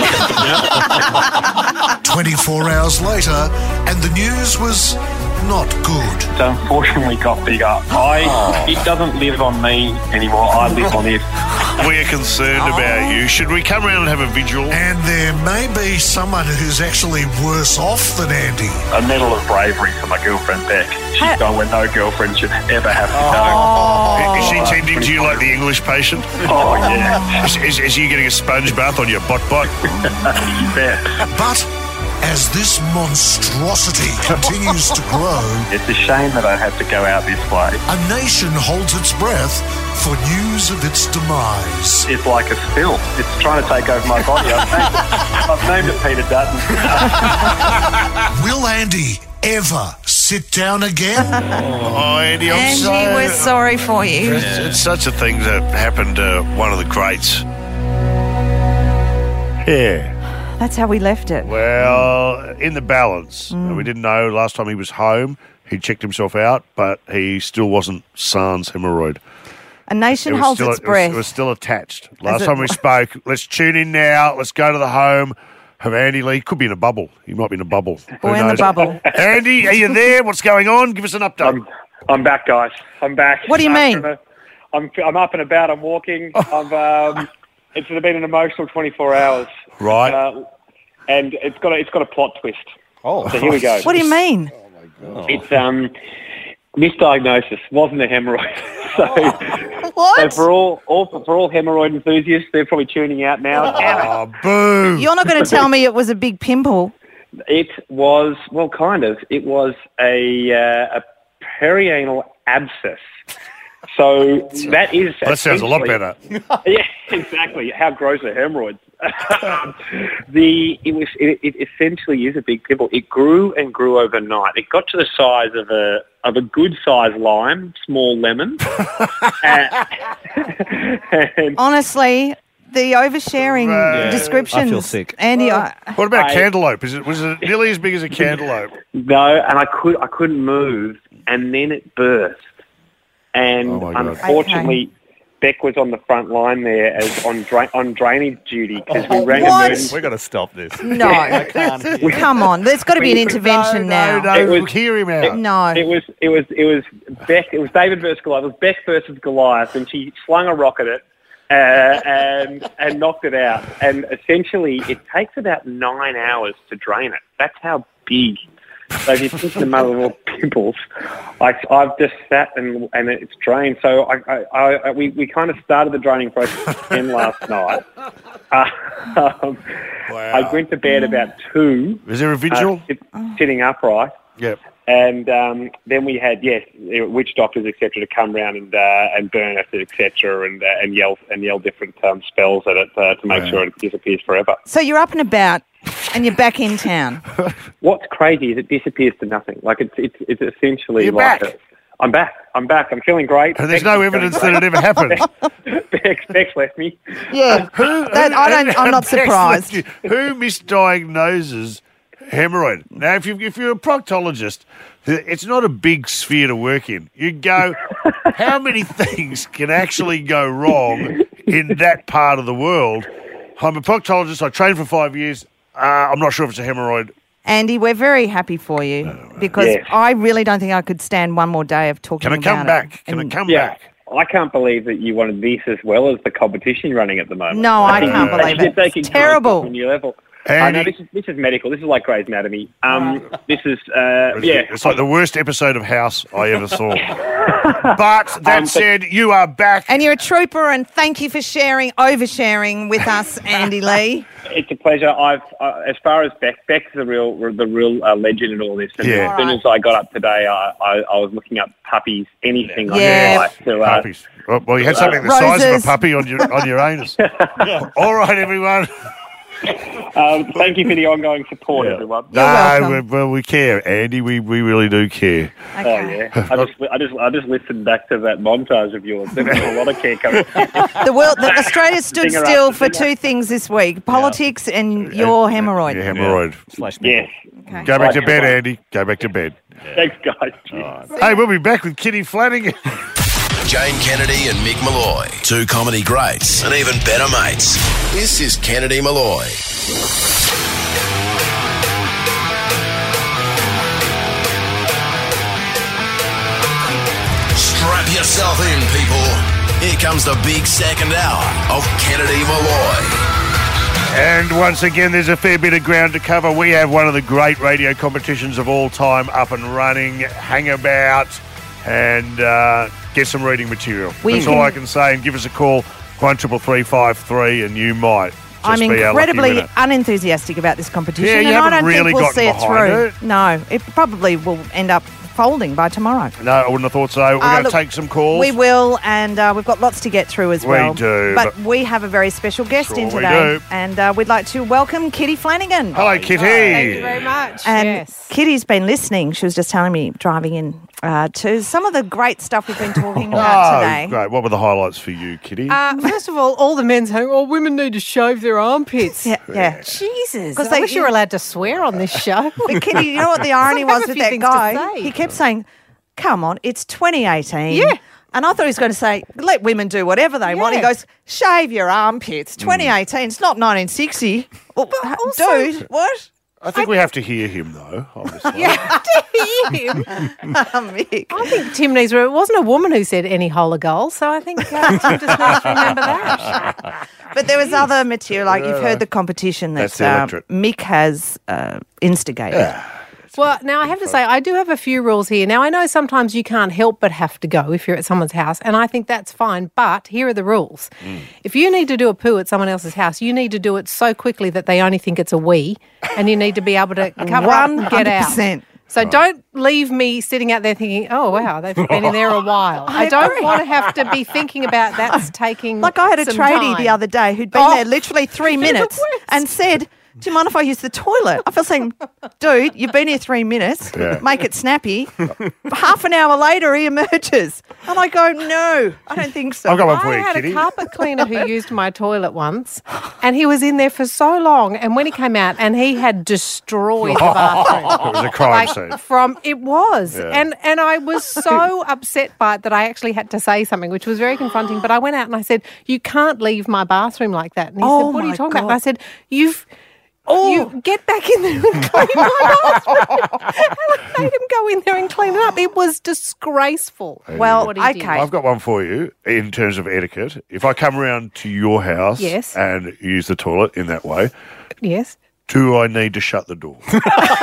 it. twenty-four hours later, and the news was not good. It unfortunately got bigger. I, it doesn't live on me anymore. I live on it. We are concerned about you. Should we come around and have a vigil? And there may be someone who's actually worse off than Andy. A medal of bravery for my girlfriend Beck. She's gone where no girlfriend should ever have to Oh. go. Is she tending to you like the English patient? Oh, yeah. Is, is, is you getting a sponge bath on your butt butt? You bet. But as this monstrosity continues to grow, It's a shame that I have to go out this way. a nation holds its breath for news of its demise. It's like a spill. It's trying to take over my body. I've named it, I've named it Peter Dutton. Will Andy ever sit down again? Oh, Andy, I'm Andy, so... we're sorry for you. It's, it's such a thing that happened to one of the greats. Yeah. That's how we left it. Well, in the balance, we didn't know last time he was home. He checked himself out, but he still wasn't sans hemorrhoid. A nation It was holds still, its it was- breath. It was still attached. Last it- time we spoke, let's tune in now. Let's go to the home of Andy Lee. Could be in a bubble. He might be in a bubble. Who We're in the knows? bubble. Andy, are you there? What's going on? Give us an update. I'm, I'm back, guys. I'm back. What do you mean? After a- I'm, I'm up and about. I'm walking. I've, um, it's been an emotional twenty-four hours. Right. Uh, and it's got a, it's got a plot twist. Oh. So here we go. What do you mean? It's um, misdiagnosis. Wasn't a hemorrhoid. so, What? so for all, all for all hemorrhoid enthusiasts, they're probably tuning out now. Damn it. Oh, boo. You're not going to tell me it was a big pimple. It was, well, kind of. It was a, uh, a perianal abscess. So that is That sounds a lot essentially- better. Yeah, exactly. How gross are hemorrhoids? the it was it, it essentially is a big pimple. It grew and grew overnight. It got to the size of a of a good sized lime, small lemon. Uh, and Honestly, the oversharing Right. descriptions. I feel sick. Andy, I, What about I- cantaloupe? Is it was it nearly as big as a cantaloupe? no, and I could I couldn't move, and then it burst. And Oh, my God. unfortunately, Beck was on the front line there as on dra- on drainage duty because we rang What? emergency. We're going to stop this. no. Come on. There's got to be an intervention no, now. no, It no. was- Hear him out. No. It was it was it was Beck. It was David versus Goliath. It was Beck versus Goliath, and she slung a rock at it uh, and and knocked it out. And essentially, it takes about nine hours to drain it. That's how big. So if you think of the mother of all pimples, I, I've just sat and and it's drained. So I, I, I we, we kind of started the draining process at ten last night. Uh, um, I went to bed about two. Is there a vigil? Uh, sit- sitting upright. Yep. And um, then we had yes, witch doctors etc. to come round and uh, and burn us etc. and uh, and yell and yell different um, spells at it uh, to make Wow. sure it disappears forever. So you're up and about and you're back in town. What's crazy is it disappears to nothing. Like it's it's it's essentially You're like back. a, I'm back. I'm back. I'm feeling great. And there's no evidence that it ever happened. Bex, Bex left me. Yeah, that, I don't. I'm not Bex surprised. left you. Who misdiagnoses hemorrhoid? Now, if, you, if you're a proctologist, it's not a big sphere to work in. You go, how many things can actually go wrong in that part of the world? I'm a proctologist. I trained for five years. Uh, I'm not sure if it's a hemorrhoid. Andy, we're very happy for you because Yes. I really don't think I could stand one more day of talking Can I about come it. back? Can I And- come Yeah. back? I can't believe that you wanted this as well as the competition running at the moment. No, I think can't you- believe they it. should take It's it terrible. to a new level. I know Andy- this is this is medical. This is like Grey's Anatomy. Um, this is uh, yeah. It's like the worst episode of House I ever saw. But that Um, but- said, you are back. And you're a trooper, and thank you for sharing, oversharing with us, Andy Lee. It's a pleasure. I've, uh, as far as Beck, Beck's the real, the real uh, legend in all this. And Yeah. as soon as I got up today, I, I, I was looking up puppies, anything Yeah. I could like to. Uh, Puppies. Well, well, you had something the size of Roses. a puppy on your on your anus. All right, everyone. um, thank you for the ongoing support, everyone. No, we, well, we care, Andy. We we really do care. Oh yeah, I just, I just, I just listened back to that montage of yours. There was a lot of care coming. The world, the, Australia stood Finger up, still for finger two things this week: politics and your hemorrhoid. Your hemorrhoid. Yes. Okay. Go back to Right, bed, everyone. Andy. Go back to bed. Thanks, guys. Cheers. Hey, we'll be back with Kitty Flanagan. Jane Kennedy and Mick Malloy. Two comedy greats and even better mates. This is Kennedy Malloy. Strap yourself in, people. Here comes the big second hour of Kennedy Malloy. And once again, there's a fair bit of ground to cover. We have one of the great radio competitions of all time up and running. Hang about and uh, get some reading material. We That's can- all I can say. And give us a call, one triple three five three, and you might just I'm be our lucky incredibly winner. unenthusiastic about this competition, Yeah, you and I haven't don't really think we'll gotten see it behind through. it. No, it probably will end up folding by tomorrow. No, I wouldn't have thought so. We're Uh, going to look, take some calls. We will, and uh, we've got lots to get through as We well. do, But, but- we have a very special guest Sure in we today, do. and uh, we'd like to welcome Kitty Flanagan. Hello, Kitty. Thank you very much. And yes. Kitty's been listening. She was just telling me driving in uh, to some of the great stuff we've been talking about Oh, today. great. What were the highlights for you, Kitty? Uh, first of all, all the men saying, "Oh, women need to shave their armpits." Yeah, yeah. Jesus, 'Cause I they- wish you were allowed to swear on this show. But Kitty, you know what the irony I have was a with few that things to guy? say. He kept saying, "Come on, it's twenty eighteen." Yeah. And I thought he was going to say, let women do whatever they want. He Yeah. goes, shave your armpits. twenty eighteen, it's not nineteen sixty. Well, also- dude, what? I think we have to hear him, though, obviously. Yeah, to hear him. Um, Mick. I think Tim needs. It wasn't a woman who said any hola goal, so I think uh, Tim just needs to remember that. But there was other material, like you've heard the competition that That's the um, electorate. Mick has uh, instigated. Well, now I have to say, I do have a few rules here. Now, I know sometimes you can't help but have to go if you're at someone's house, and I think that's fine, but here are the rules. If you need to do a poo at someone else's house, you need to do it so quickly that they only think it's a wee, and you need to be able to cover up and get out. one hundred percent. So don't leave me sitting out there thinking, oh, wow, they've been in there a while. I, I don't agree. want to have to be thinking about that's taking Like I had a some tradie time. the other day who'd been Oh. there literally three Even minutes worse. and said, do you mind if I use the toilet? I felt saying, dude, you've been here three minutes. Yeah. Make it snappy. Half an hour later, he emerges. And I go, no, I don't think so. I've got one for I you, had Kitty. a carpet cleaner who used my toilet once, and he was in there for so long. And when he came out, and he had destroyed the bathroom. It was a crime Like scene. from it was, Yeah. and and I was so upset by it that I actually had to say something, which was very confronting. But I went out and I said, "You can't leave my bathroom like that." And he Oh said, "What are my you talking about?" God. And I said, "You've." Oh, you get back in there and clean my bathroom. And I made him go in there and clean it up. It was disgraceful. Well, what he okay. did. I've got one for you in terms of etiquette. If I come around to your house Yes. and use the toilet in that way, Yes. do I need to shut the door? do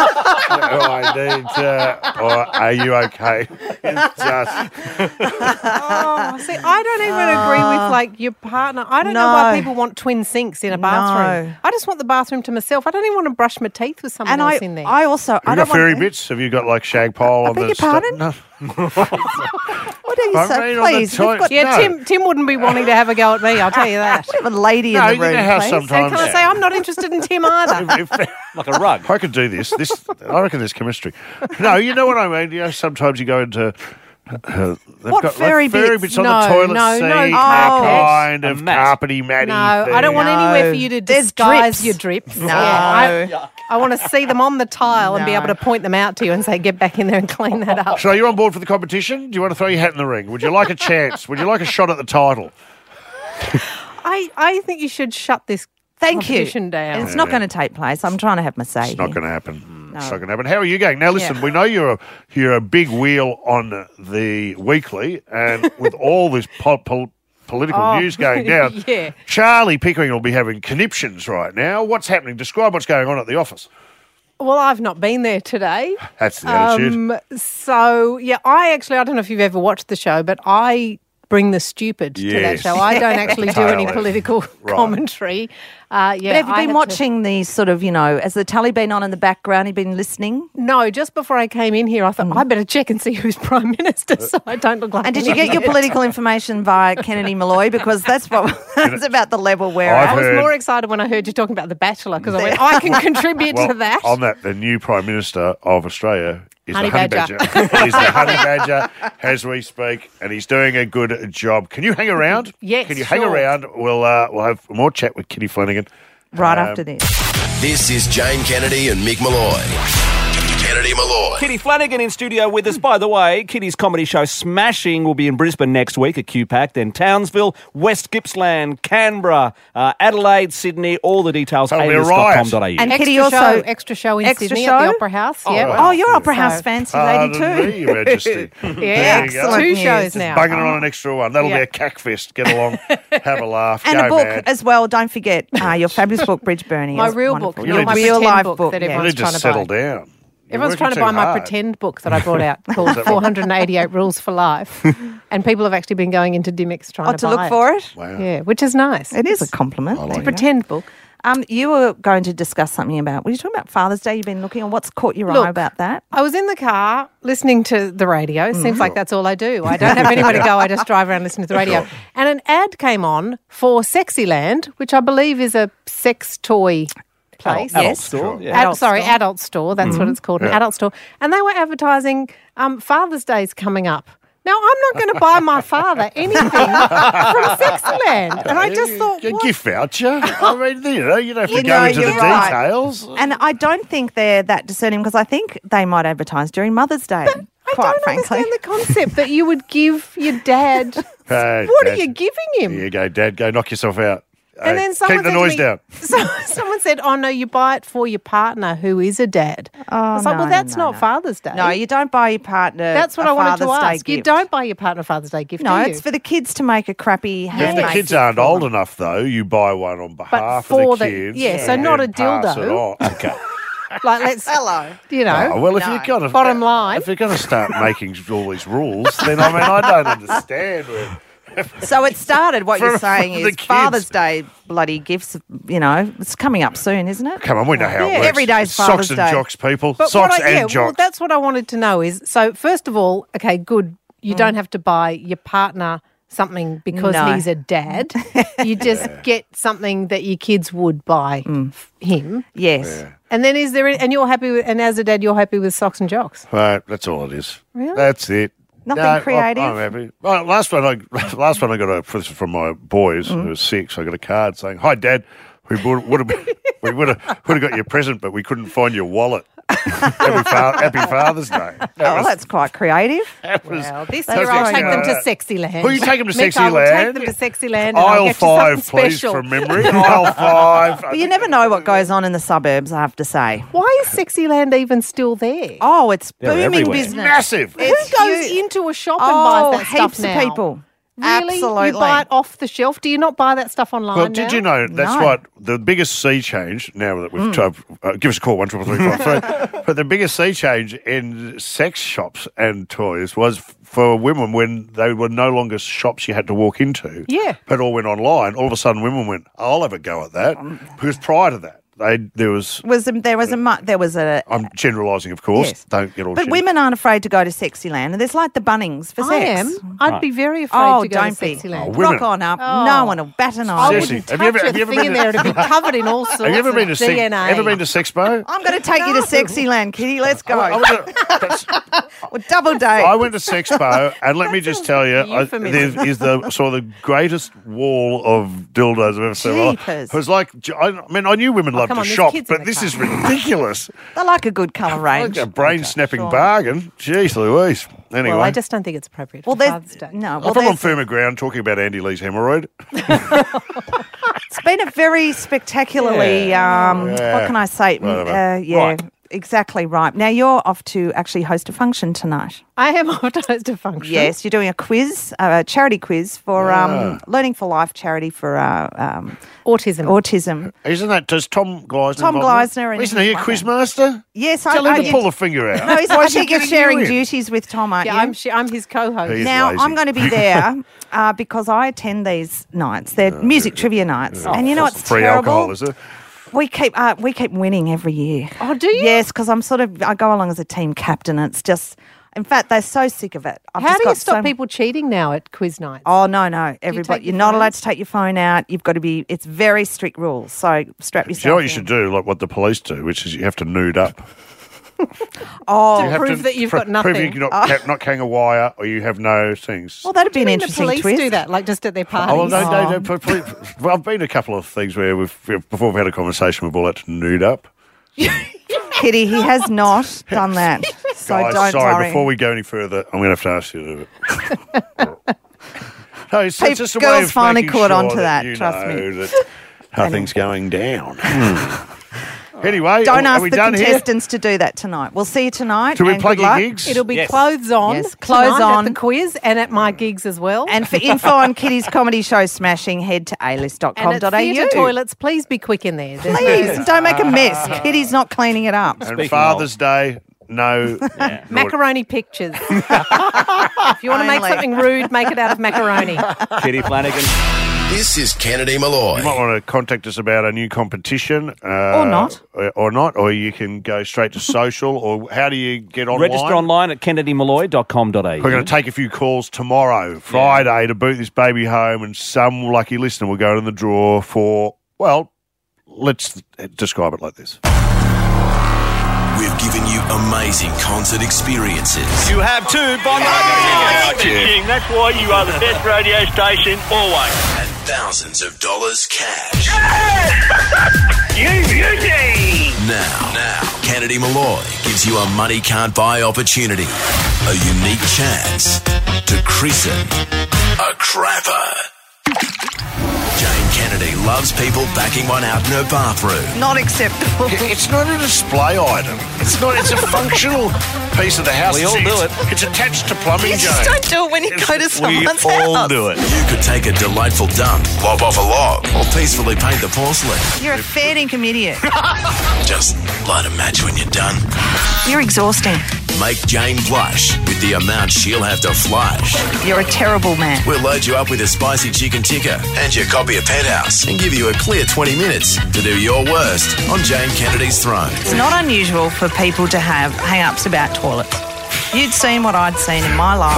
I need to, or are you okay? It's just, Oh, see, I don't even agree with like your partner. I don't know why No. people want twin sinks in a bathroom. No. I just want the bathroom to myself. I don't even want to brush my teeth with someone And else I, in there. I also, have I you don't got fairy want, bits? Have you got like shag pole on beg the your stu- pardon? No. What are you I saying? mean, on the Please, toi- we've got yeah, no. Tim Tim wouldn't be wanting to have a go at me, I'll tell you that. we have a lady No, in you the room, know how please. sometimes- And can I say I'm not interested in Tim either? If- if- Like a rug. I could do this. This I reckon there's chemistry. No, you know what I mean. You know, sometimes you go into Uh, they've What got fairy like fairy bits? bits on No, the toilet no, seat, no that carpet. kind A of mat. carpety matty No, thing. I don't want No. anywhere for you to There's disguise drips. your drips. No. I, I want to see them on the tile and be No. able to point them out to you and say, get back in there and clean that up. So you're on board for the competition? Do you want to throw your hat in the ring? Would you like a chance? Would you like a shot at the title? I, I think you should shut this Thank you. competition down. It's not going to take place. I'm trying to have my say. It's not here. going to happen. No. It's not going to happen. How are you going? Now, listen, Yeah. we know you're a, you're a big wheel on the weekly, and with all this po- pol- political Oh, news going down, yeah. Charlie Pickering will be having conniptions right now. What's happening? Describe what's going on at the office. Well, I've not been there today. That's the attitude. Um, so, yeah, I actually, I don't know if you've ever watched the show, but I bring the stupid to that Yes. show. I don't actually do any Totally. political Right. commentary. Uh, yeah, But have you I been had to- watching these sort of, you know, has the telly been on in the background? You've been listening? No, just before I came in here, I thought, I better check and see who's Prime Minister so I don't look like Mm. And did an you get your idiot. political information via Kennedy Malloy? Because that's what that's about the level we're I've I at. was heard- more excited when I heard you talking about The Bachelor because I went, I can contribute Well, to that. on that, the new Prime Minister of Australia is Honey the Honey Badger. Badger. He's the Honey Badger as we speak, and he's doing a good job. Can you hang around? Yes, Can you hang sure. around? We'll uh, we'll have more chat with Kitty Flanagan. Right Um, after this. This is Jane Kennedy and Mick Malloy. Kennedy Malloy. Kitty Flanagan in studio with us. By the way, Kitty's comedy show Smashing will be in Brisbane next week at Q PAC, then Townsville, West Gippsland, Canberra, uh, Adelaide, Sydney. All the details That'll a be a list dot com riot. dot a u. And extra Kitty also show, extra show in extra Sydney show? at the Opera House. Oh, yeah. right. Oh, you're Opera House So- fancy lady Pardon too. me, Your Majesty. Yeah, There you go. two Excellent shows news. now. Bunging on an extra one. That'll Yeah. be a cackfest. Get along, have a laugh, And go a book mad. as well. Don't forget uh, your fabulous book, Bridge Burning. My is real wonderful. book, not Your my real pretend life book book. that yeah. You everyone's need to trying to settle buy. down. You're Everyone's trying working to buy too my hard. pretend book that I brought out called that what- four hundred eighty-eight Rules for Life. And people have actually been going into Dymocks trying Oh, to to buy look it. for it? Wow. Yeah, which is nice. It is a compliment. It's There a you go. pretend book. Um, you were going to discuss something about, were you talking about Father's Day? You've been looking on what's caught your Look, eye about that? I was in the car listening to the radio. Mm. Seems like that's all I do. I don't have anywhere to go. I just drive around listening to the radio. And an ad came on for Sexyland, which I believe is a sex toy place. Adult yes. store, yeah. Ad- Adult sorry, store. adult store. That's what it's called, an Yeah. adult store. And they were advertising um, Father's Day's coming up. Now, I'm not going to buy my father anything from Sexyland. And I just thought, A what? gift voucher. I mean, you know, you don't have to You go know, into the you're right. details. And I don't think they're that discerning because I think they might advertise during Mother's Day, I quite don't frankly. understand the concept that you would give your dad. Hey, What are Dad, you giving him? Here you go, Dad. Go knock yourself out. And Hey, then someone keep the said to noise me- down. So, someone said, "Oh no, you buy it for your partner who is a dad." Oh, I was like, no, "Well, no, that's no, not no. Father's Day." No, you don't buy your partner that's what a I wanted Father's to Day ask. You gift. don't buy your partner a Father's Day gift. No, do you? it's for the kids to make a crappy If handmade the kids gift aren't for old them. enough, though, you buy one on behalf for of the the- kids. yeah, so and not a pass it dildo. on. Okay. like let's Hello. you know. Oh, well, if No. you're gonna Bottom line. if you're gonna start making all these rules, then I mean, I don't understand. Where, So it started, what you're For- saying for the is kids. Father's Day bloody gifts, you know, it's coming up soon, isn't it? Come on, we know how Yeah, it works. every day's Socks Father's and Day. jocks, people. But Socks what I, and yeah, jocks. well, that's what I wanted to know is so first of all, okay, good. You Mm. don't have to buy your partner something because No. he's a dad. You just get something that your kids would buy Mm. f- him. Yes. And then is there and you're happy with and as a dad you're happy with socks and jocks. Right, that's all it is. Really? That's it. Nothing No, I'm- creative? I'm happy. Well, last one, I last one I got a this is from my boys Mm. who were six. I got a card saying, "Hi, Dad. We would would have we would have would have got your present, but we couldn't find your wallet. Happy, fa- happy Father's Day." That Oh, was- that's quite creative. that was- Well, this that's year I'll just, take them uh, to Sexyland. Will you take them to Mick, I will Sexyland? take them to Sexyland and I'll Aisle get you five, something please, special. from memory. Aisle five. But you never know what goes on in the suburbs, I have to say. Why is Sexyland even still there? Oh, it's They're booming everywhere. business. Massive. It's Who goes huge. into a shop and Oh, buys that stuff heaps now? of people. Really? Absolutely. You buy it off the shelf? Do you not buy that stuff online Well, now? did you know that's No. what the biggest sea change? Now that we've Mm. tried, uh, give us a call one triple three five three. But the biggest sea change in sex shops and toys was f- for women when they were no longer shops you had to walk into. Yeah. but all went online. All of a sudden, women went, "I'll have a go at that," because prior to that, they there was. Was a, there was a mu- there was a I'm generalising, of course. Yes. Don't get all. but shitty. women aren't afraid to go to Sexyland, and there's like the Bunnings for I sex. am. I'd be very afraid Oh, to go don't to be. Sexyland. Oh, women. Rock on up. Oh. No one will bat an I eye. Seriously, wouldn't have touch you ever- a have you ever thing been in to- there. It'd be covered in all sorts Have you ever been to of sex, D N A. ever been to Sexpo? I'm going to take you to Sexyland, Kitty. Let's go. I was at, that's- Well, double date. I went to Sexpo, and let me just tell you, I, there is the sort of the greatest wall of dildos I've ever seen. in my life. Jeepers. It was like, I mean, I knew women loved come to on, there's shop, kids in but the this car. is ridiculous. They like a good colour range. Like a brain-snapping Sure. bargain. Jeez Louise. Anyway. Well, I just don't think it's appropriate Well, for there's- Father's Day. no, I'm well, from on there's- firmer ground talking about Andy Lee's hemorrhoid. It's been a very spectacularly, Yeah. um, Yeah. what can I say? Whatever. Uh, yeah, Right. exactly right. Now, you're off to actually host a function tonight. I am off to host a function. Yes, you're doing a quiz, a charity quiz for Yeah. um, Learning for Life charity for uh, um, autism. Autism. Isn't that, does Tom Gleisner Tom involved in Gleisner it? and- Isn't he a quizmaster? Yes, Tell I, him I, to pull the finger out. No, he's, Why I is he think you're getting sharing you in? duties with Tom, aren't Yeah, you? I'm, sh- I'm his co-host. He is Now, lazy. I'm going to be there uh, because I attend these nights. They're music trivia nights. and you know what's Free terrible? alcohol, is it? We keep uh, we keep winning every year. Oh, do you? Yes, because I'm sort of I go along as a team captain. And it's just, in fact, they're so sick of it. I've How just do you got stop so- people cheating now at quiz nights? Oh no, no! Everybody, take you're your not allowed phones? to take your phone out. You've got to be. It's very strict rules. So strap Do you know yourself what you in. should do? Like what the police do, which is you have to nude up. Oh, You have prove that you've got Prove nothing. you're not, Oh. ca- not carrying a wire or you have no things. well, that'd be an the interesting police twist. do that, like just at their parties. Oh, well, no, no, no, p- p- well, I've been to a couple of things where we've before we've had a conversation, we've all had to nude up. Kitty, he has not done that. So Guys, don't sorry, worry. before we go any further, I'm going to have to ask you to do it. No, it's, People- it's just a girls way of finally making caught sure on to that, you trust me. know that nothing's going down. Anyway, Don't are ask we the done here? contestants to do that tonight. We'll see you tonight. Do we and plug good your luck. gigs? It'll be Yes. clothes on. Yes, clothes tonight on. at the quiz and at my gigs as well. And for info on Kitty's comedy show Smashing, head to a list dot com And dot at a u. theatre toilets, please be quick in there. There's Please, no- don't make a mess. Kitty's not cleaning it up. And Speaking Father's Day, no. Macaroni pictures. If you want to make Only. something rude, make it out of macaroni. Kitty Flanagan. This is Kennedy Malloy. You might want to contact us about a new competition. Uh, Or not. Or, or not. Or you can go straight to social. Or how do you get online? Register online at kennedy malloy dot com dot a u. We're going to take a few calls tomorrow, Friday, to boot this baby home, and some lucky listener will go in the draw for, well, let's describe it like this. We've given you amazing concert experiences. You have two Bon Jovi. That's why you are the best radio station always. And thousands of dollars cash. You beauty! Now, now, Kennedy Malloy gives you a money can't buy opportunity. A unique chance to christen a crapper. Jane Kennedy loves people backing one out in her bathroom. Not acceptable. It's not a display item. It's not. It's a functional piece of the house. We all it's, do it. It's attached to plumbing, You Jane. just don't do it when you go to someone's we all house. do it. You could take a delightful dump, lop off a log, or peacefully paint the porcelain. You're a fair dinkum idiot. Just light a match when you're done. You're exhausting. Make Jane blush with the amount she'll have to flush. You're a terrible man. We'll load you up with a spicy chicken tikka and your copy of Penthouse and give you a clear twenty minutes to do your worst on Jane Kennedy's throne. It's not unusual for people to have hang-ups about toilets. You'd seen what I'd seen in my life.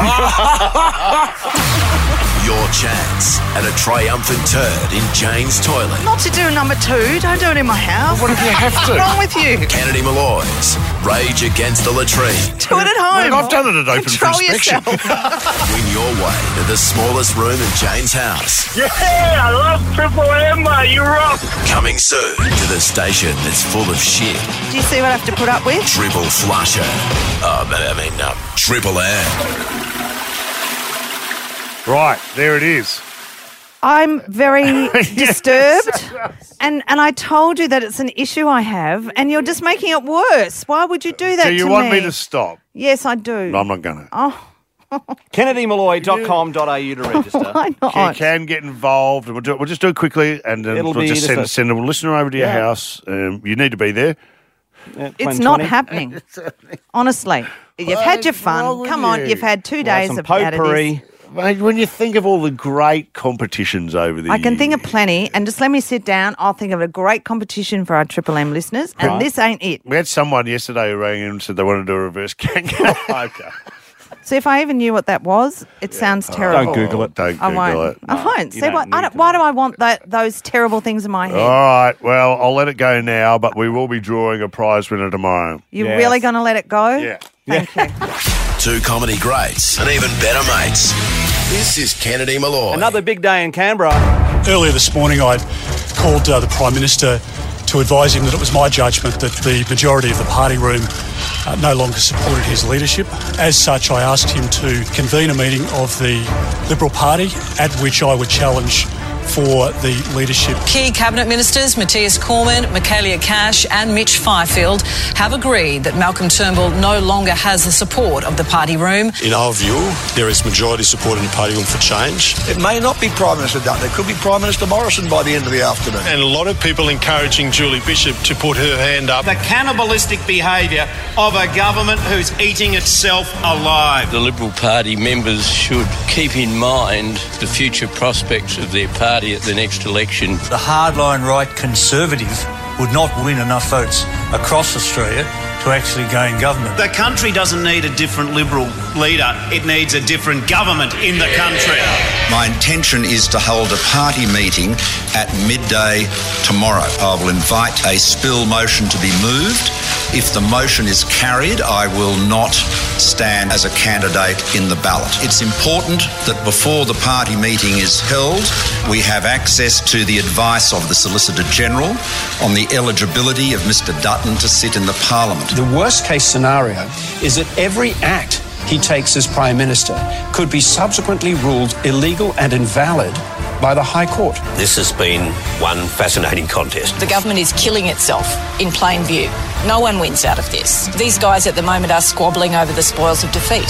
Your chance at a triumphant turd in Jane's toilet. Not to do number two. Don't do it in my house. What if you have to? What's wrong with you? Kennedy Malloy's Rage Against the Latrine. Do it at home. Look, I've done it at open for Control inspection. yourself. Win your way to the smallest room in Jane's house. Yeah, I love Triple M, mate. You rock. Coming soon to the station that's full of shit. Do you see what I have to put up with? Triple Flusher. Oh, but I mean, um, Triple M. Right, there it is. I'm very disturbed. And and I told you that it's an issue I have, and you're just making it worse. Why would you do that So you to want me? me to stop? Yes, I do. No, I'm not going to. Oh, kennedy malloy dot com dot a u to register. why You not? can get involved, and we'll do it. We'll just do it quickly, and then It'll we'll be just just send, a- send a listener over to your Yeah. house. Um, you need to be there. Yeah, It's twenty not twenty. happening. Honestly. You've had your fun. with Come on, you? you've had two We'll have days some of out of potpourri. this. Mate, when you think of all the great competitions over the I can years. think of plenty, and just let me sit down. I'll think of a great competition for our Triple M listeners, and Right. this ain't it. We had someone yesterday who rang in and said they wanted to do a reverse kangaroo. Okay. So if I even knew what that was, it sounds terrible. Don't Google it. Don't I Google won't. it. I won't. you See don't what? I need don't, to why do I want that? Those terrible things in my head? All right. Well, I'll let it go now, but we will be drawing a prize winner tomorrow. You're Yes. really going to let it go? Yeah. Thank you. two comedy greats and even better mates. This is Kennedy Malloy. Another big day in Canberra. Earlier this morning, I called uh, the Prime Minister to advise him that it was my judgment that the majority of the party room uh, no longer supported his leadership. As such, I asked him to convene a meeting of the Liberal Party at which I would challenge for the leadership. Key Cabinet Ministers Matthias Cormann, Michaelia Cash and Mitch Fifield have agreed that Malcolm Turnbull no longer has the support of the party room. In our view, there is majority support in the party room for change. It may not be Prime Minister Dutton. It could be Prime Minister Morrison by the end of the afternoon. And a lot of people encouraging Julie Bishop to put her hand up. The cannibalistic behaviour of a government who's eating itself alive. The Liberal Party members should keep in mind the future prospects of their party at the next election. The hardline right Conservative would not win enough votes across Australia to actually gain government. The country doesn't need a different Liberal leader. It needs a different government in the country. My intention is to hold a party meeting at midday tomorrow. I will invite a spill motion to be moved. If the motion is carried, I will not stand as a candidate in the ballot. It's important that before the party meeting is held, we have access to the advice of the Solicitor General on the eligibility of Mister Dutton to sit in the Parliament. The worst case scenario is that every act he takes as Prime Minister could be subsequently ruled illegal and invalid by the High Court. This has been one fascinating contest. The government is killing itself in plain view. No one wins out of this. These guys at the moment are squabbling over the spoils of defeat.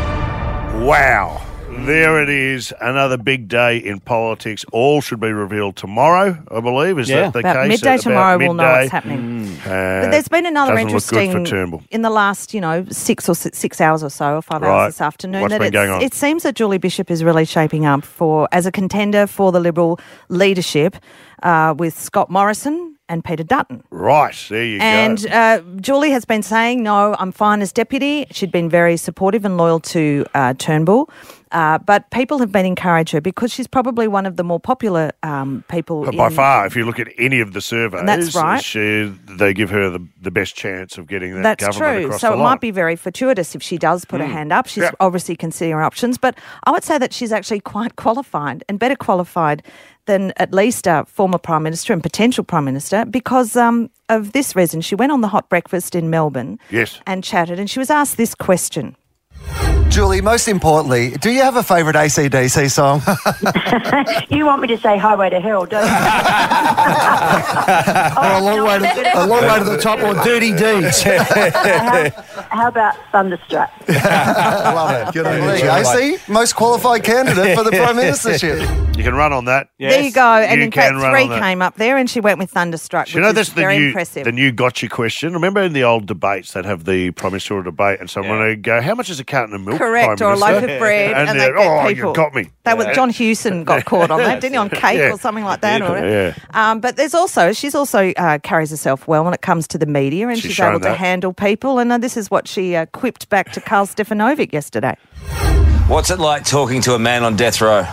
Wow. There it is, another big day in politics. All should be revealed tomorrow, I believe. Is Yeah. that the About case? midday About tomorrow we'll know midday. what's happening. Mm. But there's been another doesn't look good interesting for Turnbull. in the last, you know, six or six, six hours or so, or five Right. hours this afternoon. What's that been it's- going on? It seems that Julie Bishop is really shaping up for as a contender for the Liberal leadership uh, with Scott Morrison and Peter Dutton. Right, there you And go. uh, Julie has been saying, no, I'm fine as deputy. She'd been very supportive and loyal to uh, Turnbull. Uh, but people have been encouraging her because she's probably one of the more popular um, people. But by in, far, if you look at any of the surveys, That's right. she, they give her the, the best chance of getting that That's government true. across So the it line. might be very fortuitous if she does put her Mm. hand up. She's Yeah. obviously considering her options. But I would say that she's actually quite qualified and better qualified than at least a former Prime Minister and potential Prime Minister because um, of this reason. She went on the hot breakfast in Melbourne Yes. and chatted, and she was asked this question. Julie, most importantly, do you have a favourite A C D C song? You want me to say Highway to Hell, don't you? Or a long way to, a long way to the top, or Dirty Deeds. how, how about Thunderstruck? I love it. Good on you. There you go. See, most qualified candidate for the Prime Ministership. You can run on that. There you go. And You in can fact, run three on that. came up there, and she went with Thunderstruck, Do you which know is that's the very new, impressive. the new gotcha question? Remember in the old debates, they'd have the Prime Ministerial debate and someone would go, how much is a carton of milk, Correct, Prime or a loaf Minister? of bread, and, And, they they're, get oh, people. you got me. That was Yeah. John Hewson got caught on that, didn't he? On cake Yeah. or something like that. Or, Yeah. um, but there's also she's also uh, carries herself well when it comes to the media, and She's she's, shown able to that. handle people. And uh, this is what she uh, quipped back to Karl Stefanovic yesterday. What's it like talking to a man on death row?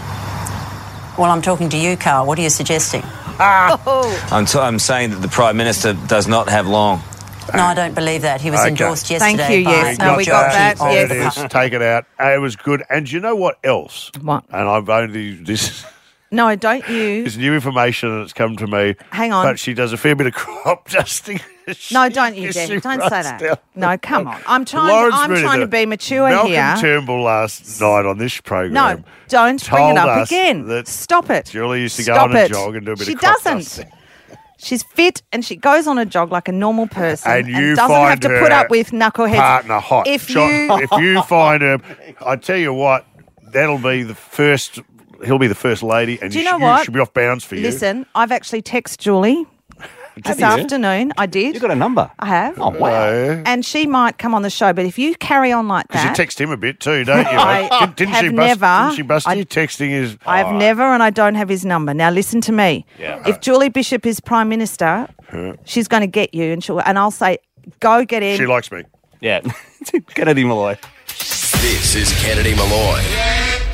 Well, I'm talking to you, Carl. What are you suggesting? I'm, t- I'm saying that the Prime Minister does not have long. No, I don't believe that. He was Okay. endorsed Thank yesterday you, by yes. No, we got majority that, of There it yes. is. Take it out. Uh, It was good. And do you know what else? What? And I've only this No, don't you? is new information that's come to me. Hang on. But she does a fair bit of crop dusting. No, don't you, Yes, Dad. she Don't say runs that. down. No, come on. I'm trying. Lawrence I'm Mooney, trying the- to be mature Malcolm here. Turnbull last night on this program. No, don't bring told it up us again. that Stop it. Julie used to go Stop on a it. jog and do a bit she of crop doesn't. dusting. She's fit and she goes on a jog like a normal person And you doesn't find have to her put up with knuckleheads. partner hot. If Shot- you if you find her, I tell you what, that'll be the first. He'll be the first lady, and Do you you, know sh- what? should be off bounds for you. Listen, I've actually texted Julie this Have you? afternoon. I did. You got a number? I have. Oh, wow. Uh, And she might come on the show, but if you carry on like Because you that, text him a bit too, don't you? I Didn't- Didn't have she bust, never- Didn't she bust I- you? Texting is. I have oh, never, and I don't have his number. Now listen to me. Yeah. If Julie Bishop is Prime Minister, Huh. she's going to get you, and she'll, and I'll say, go get in. She likes me. Yeah. Kennedy Malloy. This is Kennedy Malloy.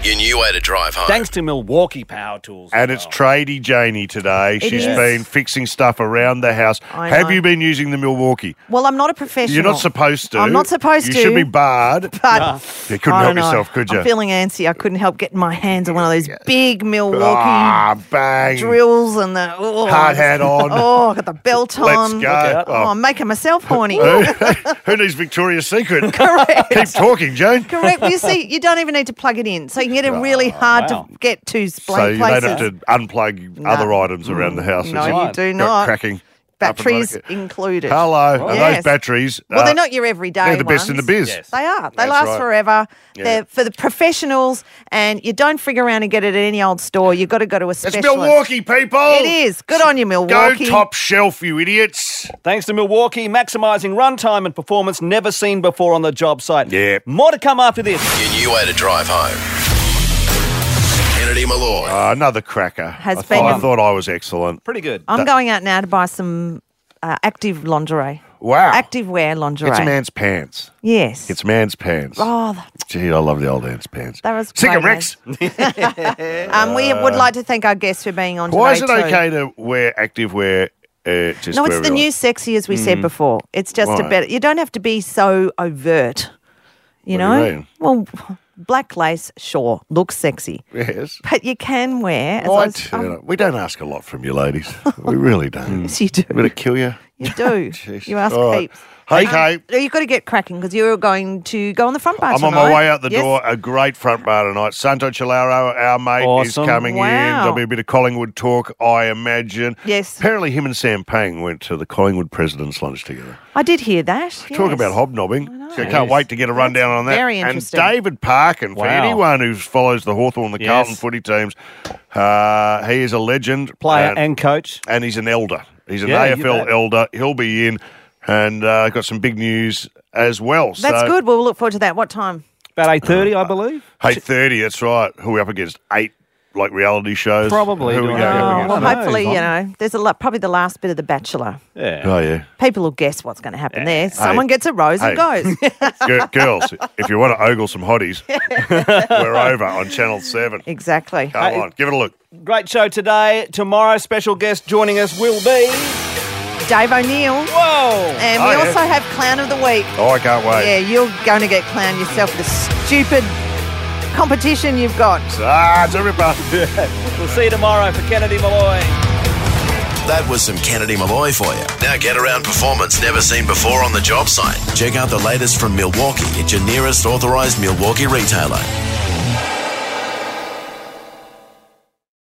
Your new way to drive home. Thanks to Milwaukee Power Tools. And it's Tradie Janie today. It She's is. been fixing stuff around the house. I Have know. you been using the Milwaukee? Well, I'm not a professional. You're not supposed to. I'm not supposed you to. You should be barred. But you couldn't I help don't know. yourself, could you? I'm feeling antsy. I couldn't help getting my hands on one of those big Milwaukee Ah, bang. drills and the oh, Hard hat on. Oh, I got the belt Let's on. go. Oh, I'm making myself horny. Who needs Victoria's Secret? Correct. Keep talking, Joan. Correct. Well, you see, you don't even need to plug it in, so you can get it really hard wow. to get to So blank you places. don't have to unplug No. other items around the house. No, as you do got not. Cracking. Batteries up and running. included. Hello. And Yes. those batteries. Well, uh, they're not your everyday They're the best in the ones. biz. Yes. They are. They That's last right. forever. Yeah. They're for the professionals, and you don't frig around and get it at any old store. You've got to go to a It's specialist. Milwaukee, people. It is. Good on you, Milwaukee. Go top shelf, you idiots. Thanks to Milwaukee, maximising runtime and performance never seen before on the job site. Yeah. More to come after this. Your new way to drive home. Kennedy Malloy. Uh, another cracker. Has I, been thought, I a- thought I was excellent. Pretty good. I'm That- going out now to buy some uh, active lingerie. Wow. Active wear lingerie. It's a man's pants. Yes. It's man's pants. Oh, th- Gee, I love the old man's pants. that was Sick of great, Rex. Um, we would like to thank our guests for being on Why is today it too. okay to wear active wear? Uh, just No, for it's the everyone? new sexy, as we said Mm. before. It's just a Right. better. You don't have to be so overt. You What do know. you mean? Well, black lace, sure, looks sexy, Yes. but you can wear. As I What? was- um, we don't ask a lot from you, ladies. We really don't. Yes, you do. Would it kill you? You do. Jeez. You ask All right. heaps. Hey, Um, Kate. You've got to get cracking because you're going to go on the front bar I'm on tonight. my way out the Yes? door. A great front bar tonight. Santo Chilaro, our mate, Awesome. is coming in. Wow. There'll be a bit of Collingwood talk, I imagine. Yes. Apparently, him and Sam Pang went to the Collingwood President's Lunch together. I did hear that. Talk yes. about hobnobbing. So I Yes. can't wait to get a rundown on that. very and interesting. David Parkin, for Wow. anyone who follows the Hawthorn, the Yes. Carlton footy teams, uh, he is a legend. Player and, and coach. and he's an elder. He's an Yeah, you A F L bet. elder. He'll be in and uh, got some big news as well. That's so, good. We'll look forward to that. What time? About eight thirty, I believe. eight thirty, that's right. Who are we up against? Eight, like, reality shows? Probably Who are we doing going that. up Oh, against? well, know. hopefully, you Tom. know, there's a lot, probably the last bit of The Bachelor. Yeah. Oh, yeah. People will guess what's going to happen there. Someone Hey. gets a rose and Hey. goes. Gi- Girls, if you want to ogle some hotties, we're over on Channel seven. Exactly. Come on, give it a look. Great show today. Tomorrow, special guest joining us will be. Dave O'Neill. Whoa! And Oh, we yeah. also have Clown of the Week. Oh, I can't wait. Yeah, you're going to get clown yourself. The stupid competition you've got. Ah, it's a ripper. We'll see you tomorrow for Kennedy Malloy. That was some Kennedy Malloy for you. Now get around performance never seen before on the job site. Check out the latest from Milwaukee at your nearest authorised Milwaukee retailer.